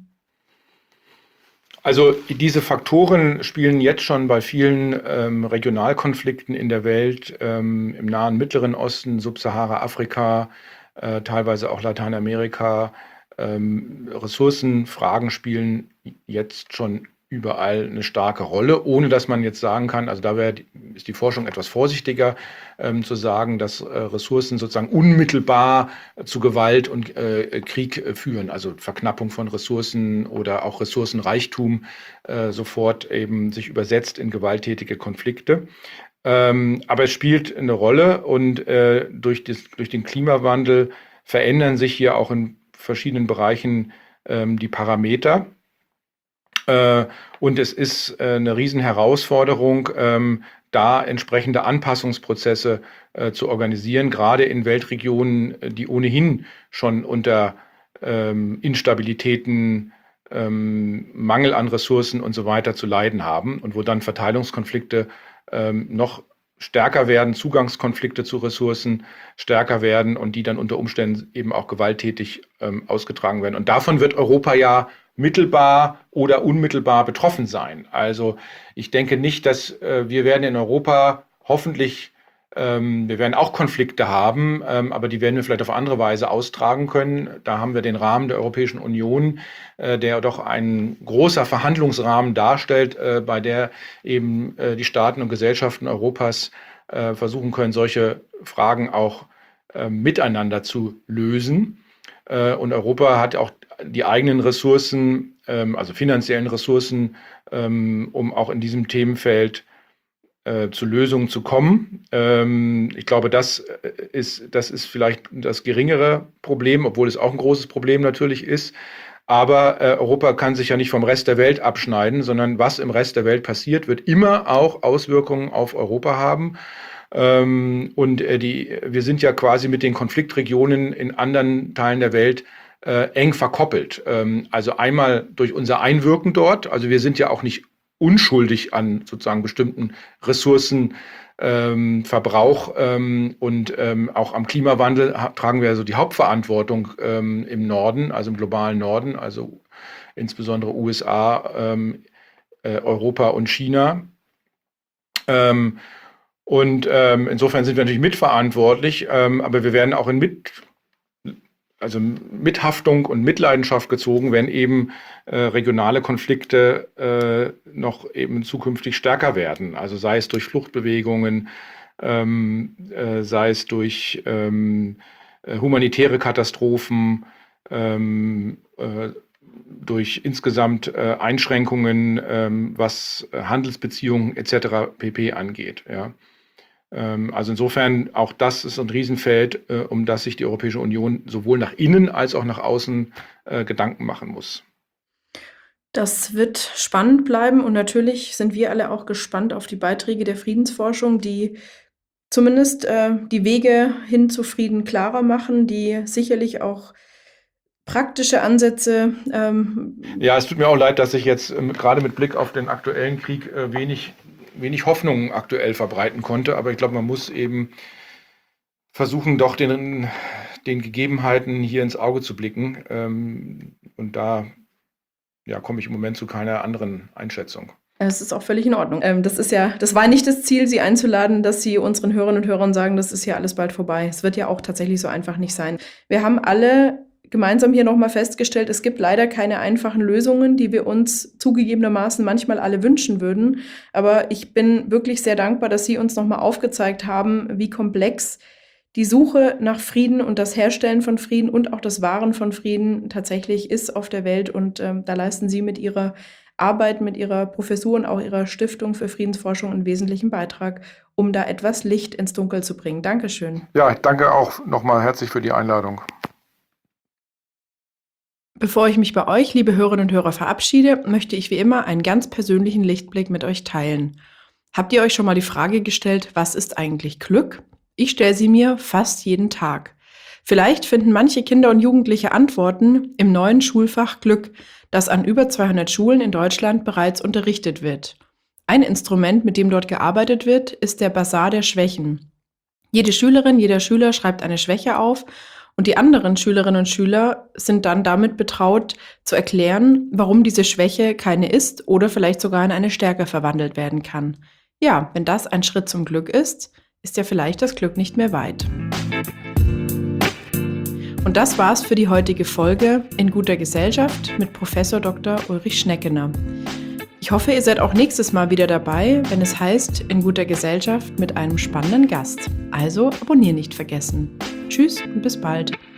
Also diese Faktoren spielen jetzt schon bei vielen Regionalkonflikten in der Welt, im Nahen Mittleren Osten, Subsahara-Afrika, teilweise auch Lateinamerika. Ressourcenfragen spielen jetzt schon überall eine starke Rolle, ohne dass man jetzt sagen kann, also ist die Forschung etwas vorsichtiger, zu sagen, dass Ressourcen sozusagen unmittelbar zu Gewalt und Krieg führen, also Verknappung von Ressourcen oder auch Ressourcenreichtum sofort eben sich übersetzt in gewalttätige Konflikte. Aber es spielt eine Rolle und durch den Klimawandel verändern sich hier auch in verschiedenen Bereichen die Parameter. Und es ist eine Riesenherausforderung, da entsprechende Anpassungsprozesse zu organisieren, gerade in Weltregionen, die ohnehin schon unter Instabilitäten, Mangel an Ressourcen und so weiter zu leiden haben und wo dann Verteilungskonflikte noch stärker werden, Zugangskonflikte zu Ressourcen stärker werden und die dann unter Umständen eben auch gewalttätig ausgetragen werden. Und davon wird Europa ja mittelbar oder unmittelbar betroffen sein. Also ich denke nicht, dass wir werden in Europa hoffentlich, wir werden auch Konflikte haben, aber die werden wir vielleicht auf andere Weise austragen können. Da haben wir den Rahmen der Europäischen Union, der doch ein großer Verhandlungsrahmen darstellt, bei der eben die Staaten und Gesellschaften Europas versuchen können, solche Fragen auch miteinander zu lösen. Und Europa hat auch die eigenen Ressourcen, also finanziellen Ressourcen, um auch in diesem Themenfeld zu Lösungen zu kommen. Ich glaube, das ist vielleicht das geringere Problem, obwohl es auch ein großes Problem natürlich ist. Aber Europa kann sich ja nicht vom Rest der Welt abschneiden, sondern was im Rest der Welt passiert, wird immer auch Auswirkungen auf Europa haben. Und wir sind ja quasi mit den Konfliktregionen in anderen Teilen der Welt eng verkoppelt. Also einmal durch unser Einwirken dort. Also wir sind ja auch nicht unschuldig an sozusagen bestimmten Ressourcenverbrauch und auch am Klimawandel tragen wir also die Hauptverantwortung im Norden, also im globalen Norden, also insbesondere USA, Europa und China. Insofern sind wir natürlich mitverantwortlich, aber wir werden auch also Mithaftung und Mitleidenschaft gezogen, wenn eben regionale Konflikte noch eben zukünftig stärker werden. Also sei es durch Fluchtbewegungen, sei es durch humanitäre Katastrophen, durch insgesamt Einschränkungen, was Handelsbeziehungen etc. pp. Angeht. Ja. Also insofern, auch das ist ein Riesenfeld, um das sich die Europäische Union sowohl nach innen als auch nach außen Gedanken machen muss. Das wird spannend bleiben und natürlich sind wir alle auch gespannt auf die Beiträge der Friedensforschung, die zumindest die Wege hin zu Frieden klarer machen, die sicherlich auch praktische Ansätze. Ja, es tut mir auch leid, dass ich jetzt gerade mit Blick auf den aktuellen Krieg wenig Hoffnung aktuell verbreiten konnte, aber ich glaube, man muss eben versuchen, doch den Gegebenheiten hier ins Auge zu blicken. Und da komme ich im Moment zu keiner anderen Einschätzung. Es ist auch völlig in Ordnung. Das war nicht das Ziel, Sie einzuladen, dass Sie unseren Hörerinnen und Hörern sagen, das ist ja alles bald vorbei. Es wird ja auch tatsächlich so einfach nicht sein. Wir haben alle gemeinsam hier nochmal festgestellt, es gibt leider keine einfachen Lösungen, die wir uns zugegebenermaßen manchmal alle wünschen würden. Aber ich bin wirklich sehr dankbar, dass Sie uns nochmal aufgezeigt haben, wie komplex die Suche nach Frieden und das Herstellen von Frieden und auch das Wahren von Frieden tatsächlich ist auf der Welt. Und da leisten Sie mit Ihrer Arbeit, mit Ihrer Professur und auch Ihrer Stiftung für Friedensforschung einen wesentlichen Beitrag, um da etwas Licht ins Dunkel zu bringen. Dankeschön. Ja, ich danke auch nochmal herzlich für die Einladung. Bevor ich mich bei euch, liebe Hörerinnen und Hörer, verabschiede, möchte ich wie immer einen ganz persönlichen Lichtblick mit euch teilen. Habt ihr euch schon mal die Frage gestellt, was ist eigentlich Glück? Ich stelle sie mir fast jeden Tag. Vielleicht finden manche Kinder und Jugendliche Antworten im neuen Schulfach Glück, das an über 200 Schulen in Deutschland bereits unterrichtet wird. Ein Instrument, mit dem dort gearbeitet wird, ist der Basar der Schwächen. Jede Schülerin, jeder Schüler schreibt eine Schwäche auf und die anderen Schülerinnen und Schüler sind dann damit betraut, zu erklären, warum diese Schwäche keine ist oder vielleicht sogar in eine Stärke verwandelt werden kann. Ja, wenn das ein Schritt zum Glück ist ja vielleicht das Glück nicht mehr weit. Und das war's für die heutige Folge In guter Gesellschaft mit Professor Dr. Ulrich Schneckener. Ich hoffe, ihr seid auch nächstes Mal wieder dabei, wenn es heißt In guter Gesellschaft mit einem spannenden Gast. Also abonnieren nicht vergessen. Tschüss und bis bald.